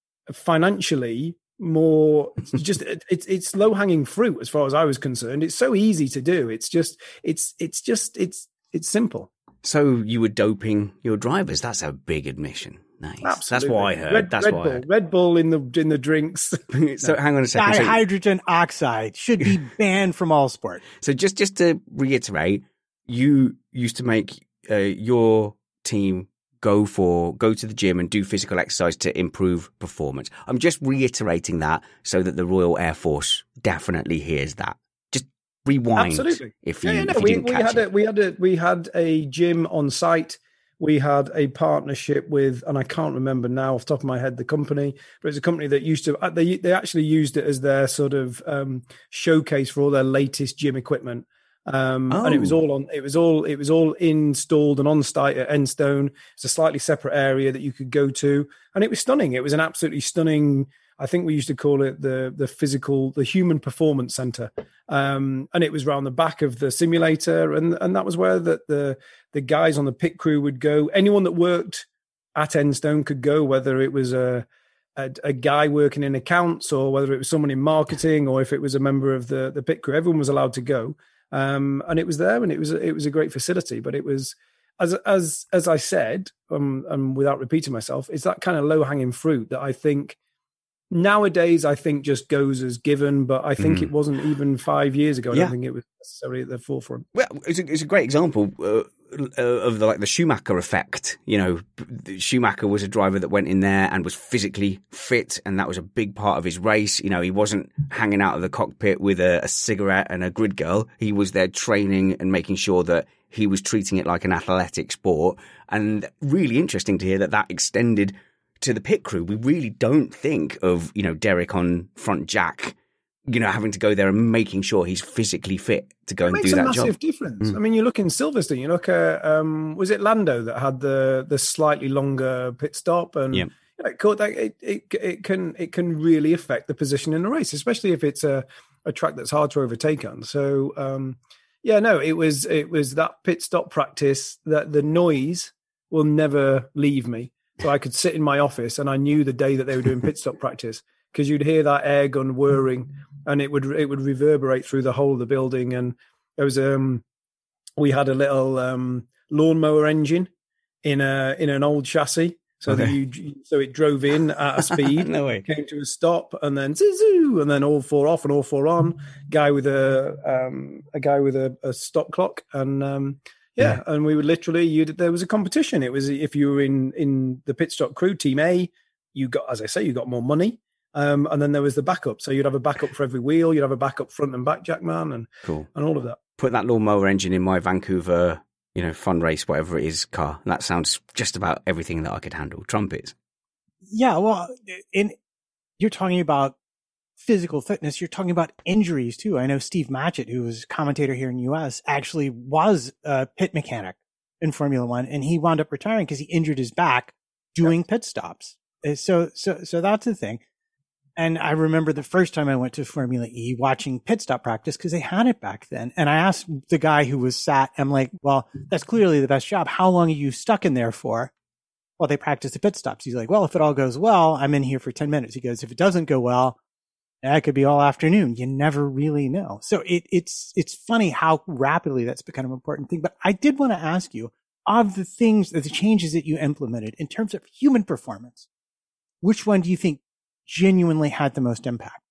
financially more just it's it's low hanging fruit as far as I was concerned. It's so easy to do. It's just it's it's just it's it's simple. So you were doping your drivers. That's a big admission. Nice. Absolutely. That's what I heard. Red, That's Red what Bull. I heard. Red Bull in the in the drinks. So hang on a second. So, dihydrogen oxide should be banned from all sport. So just just to reiterate, you used to make uh, your team go for go to the gym and do physical exercise to improve performance. I'm just reiterating that so that the Royal Air Force definitely hears that. Just rewind. Absolutely. If you, yeah, yeah, no, if you we, didn't we catch had it. a, we had a we had a gym on site. We had a partnership with, and I can't remember now off the top of my head the company, but it's a company that used to, they they actually used it as their sort of um, showcase for all their latest gym equipment. Um, oh. And it was all on, it was all, it was all installed and on site at Enstone. It's a slightly separate area that you could go to, and it was stunning. It was an absolutely stunning, I think we used to call it the the physical, the human performance center. Um, and it was around the back of the simulator, and and that was where the the the guys on the pit crew would go. Anyone that worked at Enstone could go, whether it was a, a a guy working in accounts, or whether it was someone in marketing, or if it was a member of the the pit crew. Everyone was allowed to go, um, and it was there, and it was it was a great facility. But it was, as as as I said, um, and without repeating myself, it's that kind of low hanging fruit that I think. Nowadays, I think just goes as given, but I think mm. it wasn't even five years ago. I yeah. don't think it was necessarily at the forefront. Well, it's a, it's a great example uh, of the like the Schumacher effect. You know, Schumacher was a driver that went in there and was physically fit, and that was a big part of his race. You know, he wasn't hanging out of the cockpit with a, a cigarette and a grid girl. He was there training and making sure that he was treating it like an athletic sport. And really interesting to hear that that extended to the pit crew. We really don't think of, you know, Derek on front jack, you know, having to go there and making sure he's physically fit to go it and do that job. It makes a massive difference. Mm. I mean, you look in Silverstone, you look at, um, was it Lando that had the the slightly longer pit stop? And yeah. you know, it, it, it, can, it can really affect the position in the race, especially if it's a, a track that's hard to overtake on. So, um, yeah, no, it was, it was that pit stop practice that the noise will never leave me. So I could sit in my office and I knew the day that they were doing pit stop practice, because you'd hear that air gun whirring and it would it would reverberate through the whole of the building. And there was um we had a little um lawnmower engine in a in an old chassis, so okay. that you so it drove in at a speed, no way. Came to a stop, and then zoo, and then all four off and all four on. Guy with a um a guy with a, a stop clock, and um. Yeah, and we would literally, you there was a competition. It was if you were in, in the pit stop crew, team A, you got, as I say, you got more money. Um, and then there was the backup. So you'd have a backup for every wheel. You'd have a backup front and back jackman and cool. and all of that. Put that lawnmower engine in my Vancouver, you know, fun race, whatever it is, car. That sounds just about everything that I could handle. Trumpets. Yeah, well, in you're talking about physical fitness, you're talking about injuries too. I know Steve Matchett, who was a commentator here in the U S, actually was a pit mechanic in Formula One, and he wound up retiring because he injured his back doing pit stops. So, so, so that's the thing. And I remember the first time I went to Formula E watching pit stop practice, because they had it back then. And I asked the guy who was sat, I'm like, well, that's clearly the best job. How long are you stuck in there for? Well, they practice the pit stops. He's like, well, if it all goes well, I'm in here for ten minutes. He goes, if it doesn't go well, that could be all afternoon. You never really know. So it, it's it's funny how rapidly that's become an important thing. But I did want to ask you, of the things, the changes that you implemented in terms of human performance, which one do you think genuinely had the most impact?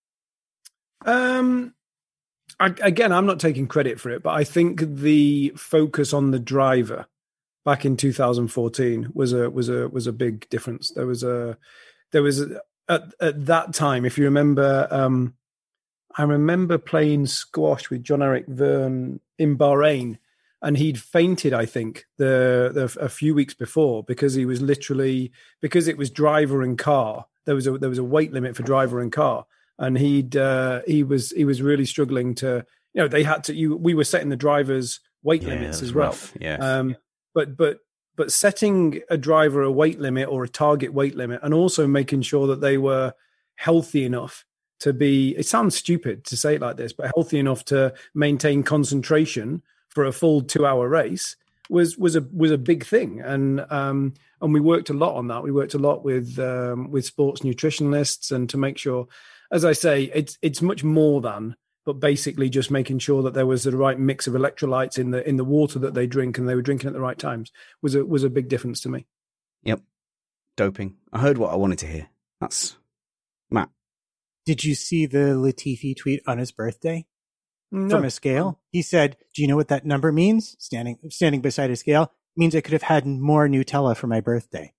Um, I, again, I'm not taking credit for it, but I think the focus on the driver back in two thousand fourteen was a was a was a big difference. There was a there was a, At, at that time, if you remember, um, I remember playing squash with John Eric Verne in Bahrain, and he'd fainted, I think, the, the a few weeks before because he was literally because it was driver and car. There was a there was a weight limit for driver and car, and he'd uh, he was he was really struggling to. You know, they had to. You we were setting the drivers' weight Yeah, limits that was as well. rough, yeah. Um, but but but setting a driver a weight limit or a target weight limit, and also making sure that they were healthy enough to be. It sounds stupid to say it like this, but healthy enough to maintain concentration for a full two-hour race was was a was a big thing, and um, and we worked a lot on that. We worked a lot with um, with sports nutritionalists, and to make sure, as I say, it's it's much more than, but basically just making sure that there was the right mix of electrolytes in the in the water that they drink, and they were drinking at the right times was a was a big difference to me. Yep, doping. I heard what I wanted to hear. That's Matt. Did you see the Latifi tweet on his birthday? No. From a scale? He said, do you know what that number means? Standing standing beside a scale it means I could have had more Nutella for my birthday.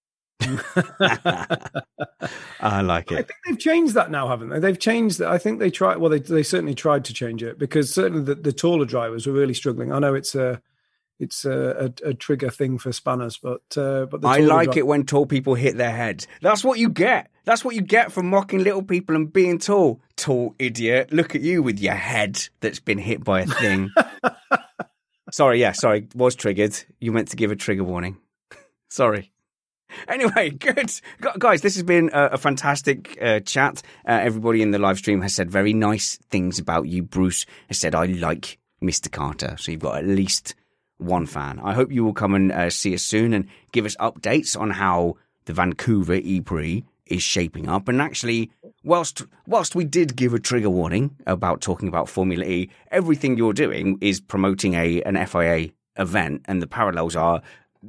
I like it. I think they've changed that now, haven't they? They've changed that. I think they tried. Well, they they certainly tried to change it, because certainly the, the taller drivers were really struggling. I know it's a it's a, a, a trigger thing for spanners, but uh, but the I like dri- it when tall people hit their heads. That's what you get. That's what you get from mocking little people and being tall. Tall idiot. Look at you with your head that's been hit by a thing. Sorry, yeah, sorry. Was triggered. You meant to give a trigger warning. Sorry. Anyway, good. Guys, this has been a, a fantastic uh, chat. Uh, everybody in the live stream has said very nice things about you. Bruce has said, I like Mister Carter. So you've got at least one fan. I hope you will come and uh, see us soon and give us updates on how the Vancouver E-Prix is shaping up. And actually, whilst whilst we did give a trigger warning about talking about Formula E, everything you're doing is promoting a an F I A event, and the parallels are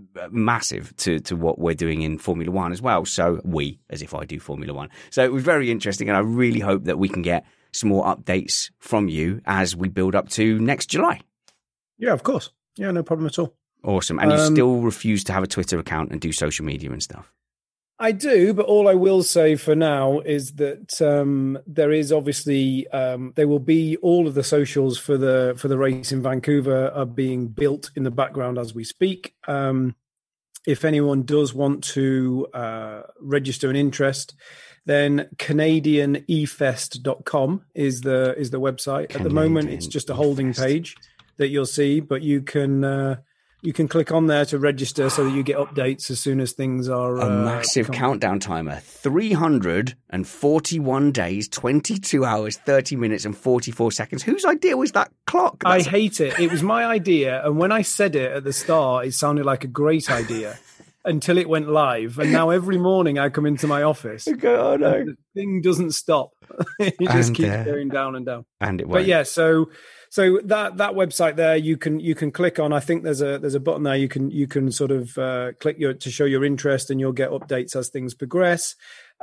massive to to what we're doing in Formula One as well. So we, as if I do Formula One. So it was very interesting, and I really hope that we can get some more updates from you as we build up to next July. Yeah, of course. Yeah, no problem at all. Awesome. And you Um, still refuse to have a Twitter account and do social media and stuff. I do, but all I will say for now is that um, there is obviously um, there will be all of the socials for the for the race in Vancouver are being built in the background as we speak. Um, if anyone does want to uh, register an interest, then Canadian E Fest dot com is the is the website. At the moment, it's just a holding page that you'll see, but you can. Uh, You can click on there to register so that you get updates as soon as things are... A uh, massive come. countdown timer. three hundred forty-one days, twenty-two hours, thirty minutes and forty-four seconds. Whose idea was that clock? I That's... hate it. It was my idea. And when I said it at the start, it sounded like a great idea until it went live. And now every morning I come into my office. Oh, no. And the thing doesn't stop. It just And, keeps uh, going down and down. And it won't. But yeah, so... So that, that website there, you can you can click on. I think there's a there's a button there. You can you can sort of uh, click your to show your interest, and you'll get updates as things progress.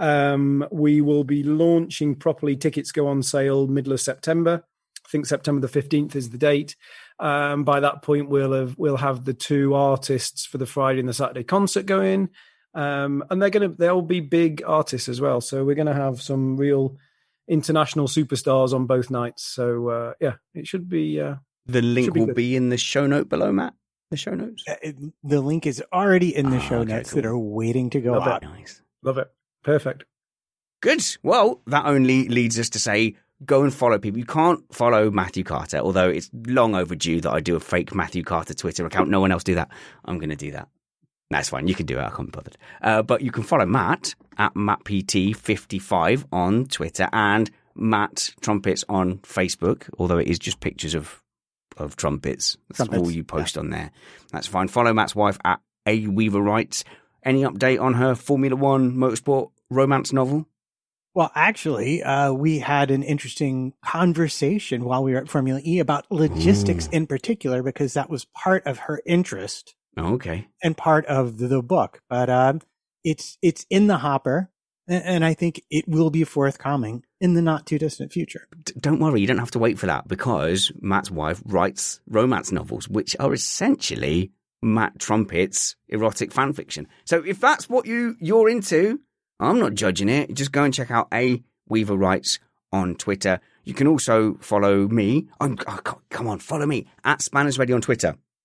Um, we will be launching properly. Tickets go on sale middle of September. I think September the fifteenth is the date. Um, by that point, we'll have we'll have the two artists for the Friday and the Saturday concert going, um, and they're gonna they'll be big artists as well. So we're gonna have some real international superstars on both nights. So uh, yeah, it should be. Uh, the link be will good. be in the show note below, Matt. The show notes. Uh, it- the link is already in the Oh, show okay, notes cool. that are waiting to go Love it. out. Nice. Love it. Perfect. Good. Well, that only leads us to say, go and follow people. You can't follow Matthew Carter, although it's long overdue that I do a fake Matthew Carter Twitter account. No one else do that. I'm going to do that. That's fine. You can do it. I can't be bothered. Uh, but you can follow Matt at Matt P T fifty-five on Twitter and Matt Trumpets on Facebook, although it is just pictures of of trumpets. That's Trumpets, all you post on there. That's fine. Follow Matt's wife at A Weaver Writes. Any update on her Formula One motorsport romance novel? Well, actually, uh, we had an interesting conversation while we were at Formula E about logistics in particular, because that was part of her interest Oh, okay. and part of the, the book. But um, it's it's in the hopper, and, and I think it will be forthcoming in the not too distant future. D- don't worry, you don't have to wait for that, because Matt's wife writes romance novels, which are essentially Matt Trumpet's erotic fan fiction. So if that's what you, you're into, I'm not judging it. Just go and check out A Weaver Writes on Twitter. You can also follow me. I'm, oh, God, come on, follow me at Spanners Ready on Twitter.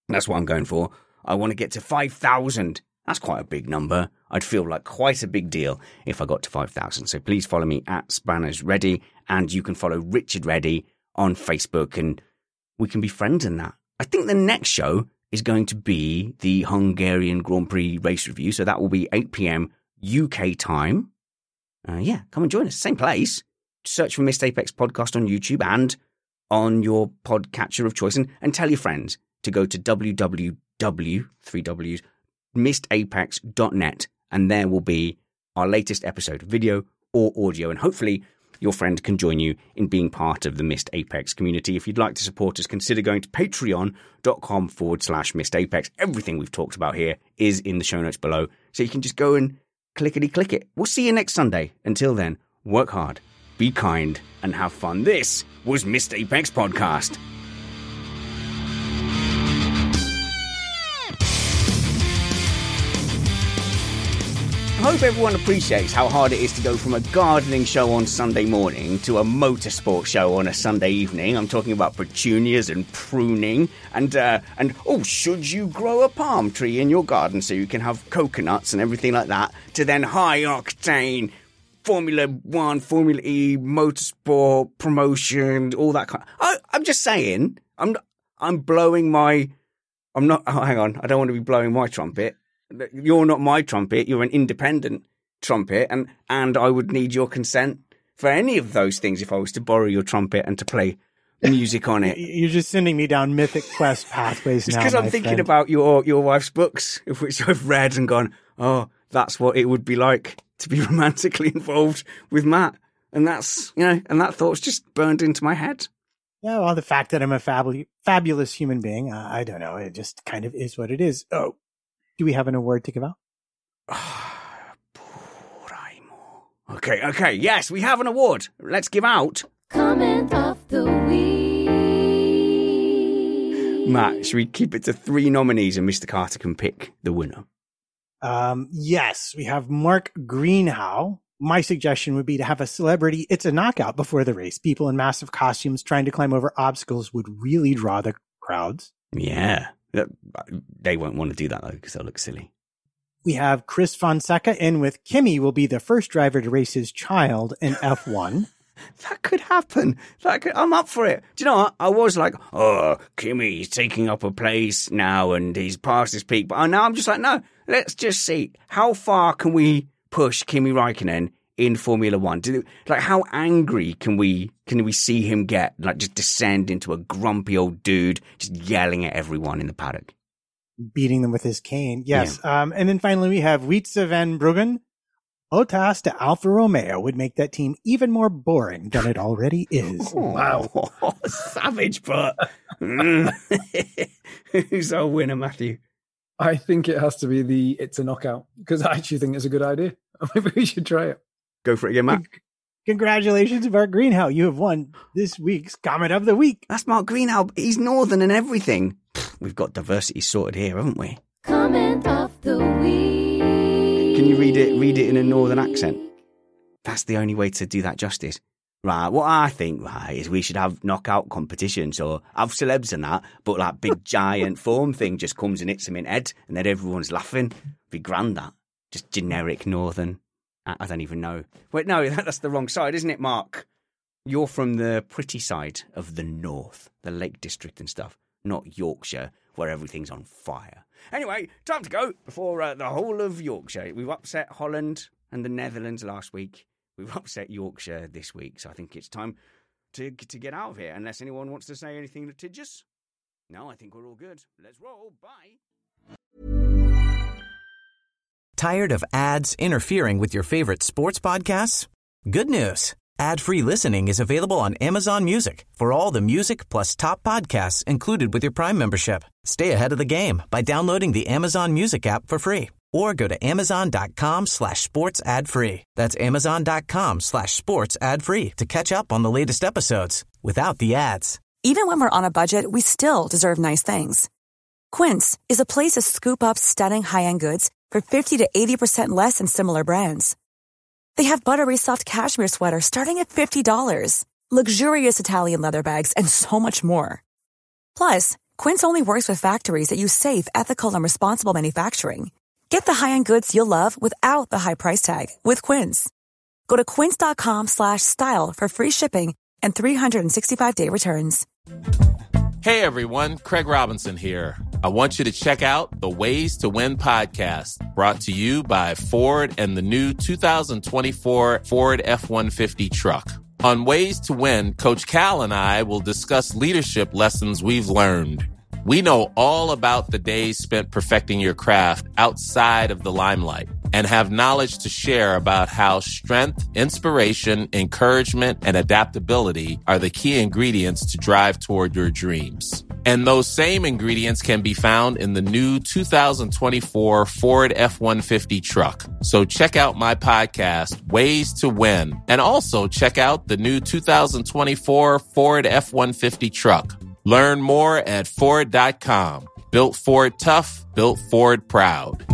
That's what I'm going for. I want to get to five thousand. That's quite a big number. I'd feel like quite a big deal if I got to five thousand. So please follow me at Spanners Ready, and you can follow Richard Reddy on Facebook, and we can be friends in that. I think the next show is going to be the Hungarian Grand Prix race review. So that will be eight p.m. U K time. Uh, yeah, come and join us. Same place. Search for Missed Apex Podcast on YouTube and on your podcatcher of choice, and, and tell your friends to go to w w w, three W's, missed apex dot net, and there will be our latest episode, video or audio, and hopefully your friend can join you in being part of the Missed Apex community. If you'd like to support us, consider going to patreon.com forward slash Missed Apex. Everything we've talked about here is in the show notes below, so you can just go and clickety-click it. We'll see you next Sunday. Until then, work hard, be kind, and have fun. This was Missed Apex Podcast. I hope everyone appreciates how hard it is to go from a gardening show on Sunday morning to a motorsport show on a Sunday evening. I'm talking about petunias and pruning and, uh, and oh, should you grow a palm tree in your garden so you can have coconuts and everything like that, to then high-octane Formula One, Formula E, motorsport, promotion, all that kind of... I, I'm just saying, I'm, I'm blowing my... I'm not... Oh, hang on, I don't want to be blowing my trumpet. You're not my trumpet, you're an independent trumpet, and, and I would need your consent for any of those things if I was to borrow your trumpet and to play music on it. You're just sending me down Mythic Quest pathways it's now. It's because I'm thinking friend. about your, your wife's books, which I've read and gone, oh, that's what it would be like to be romantically involved with Matt. And that's, you know, and that thought's just burned into my head. Yeah, well, the fact that I'm a fabul- fabulous human being, uh, I don't know, it just kind of is what it is. Oh. Do we have an award to give out? Okay, okay, yes, we have an award. Let's give out. Comment of the week. Matt, should we keep it to three nominees and Mister Carter can pick the winner? Um, yes, we have Mark Greenhow. My suggestion would be to have a celebrity It's a Knockout before the race. People in massive costumes trying to climb over obstacles would really draw the crowds. Yeah. They won't want to do that, though, because they'll look silly. We have Chris Fonseca in with Kimi will be the first driver to race his child in F one. That could happen. That could, I'm up for it. Do you know what? I was like, oh, Kimi's taking up a place now and he's past his peak. But now I'm just like, no, let's just see. How far can we push Kimi Räikkönen in Formula One? Do, like, how angry can we can we see him get? Like, just descend into a grumpy old dude, just yelling at everyone in the paddock, beating them with his cane. Yes. Yeah. Um, and then finally we have Wietse van Bruggen. Bottas to Alfa Romeo would make that team even more boring than it already is. Oh, wow, savage, but who's our winner, Matthew? I think it has to be the It's a Knockout, because I actually think it's a good idea. Maybe we should try it. Go for it again, Matt. Congratulations, Mark Greenhow. You have won this week's Comment of the Week. That's Mark Greenhow. He's northern and everything. We've got diversity sorted here, haven't we? Comment of the Week. Can you read it read it in a northern accent? That's the only way to do that justice. Right, what I think, right, is we should have knockout competitions or have celebs and that, but like big giant foam thing just comes and hits them in head and then everyone's laughing. Be grand, that. Just generic northern. I don't even know. Wait, no, that's the wrong side, isn't it, Mark? You're from the pretty side of the north, the Lake District and stuff, not Yorkshire, where everything's on fire. Anyway, time to go before uh, the whole of Yorkshire. We've upset Holland and the Netherlands last week. We've upset Yorkshire this week, so I think it's time to to get out of here, unless anyone wants to say anything litigious. No, I think we're all good. Let's roll. Bye. Tired of ads interfering with your favorite sports podcasts? Good news. Ad-free listening is available on Amazon Music for all the music plus top podcasts included with your Prime membership. Stay ahead of the game by downloading the Amazon Music app for free or go to amazon.com slash sports ad free. That's amazon.com slash sports ad free to catch up on the latest episodes without the ads. Even when we're on a budget, we still deserve nice things. Quince is a place to scoop up stunning high-end goods for fifty to eighty percent less than similar brands. They have buttery soft cashmere sweaters starting at fifty dollars, luxurious Italian leather bags, and so much more. Plus, Quince only works with factories that use safe, ethical, and responsible manufacturing. Get the high-end goods you'll love without the high price tag with Quince. Go to quince.com slash style for free shipping and three sixty-five day returns. Hey everyone, Craig Robinson here. I want you to check out the Ways to Win podcast, brought to you by Ford and the new two thousand twenty-four Ford F one fifty truck. On Ways to Win, Coach Cal and I will discuss leadership lessons we've learned. We know all about the days spent perfecting your craft outside of the limelight and have knowledge to share about how strength, inspiration, encouragement, and adaptability are the key ingredients to drive toward your dreams. And those same ingredients can be found in the new two thousand twenty-four Ford F one fifty truck. So check out my podcast, Ways to Win, and also check out the new two thousand twenty-four Ford F one fifty truck. Learn more at Ford dot com. Built Ford tough, built Ford proud.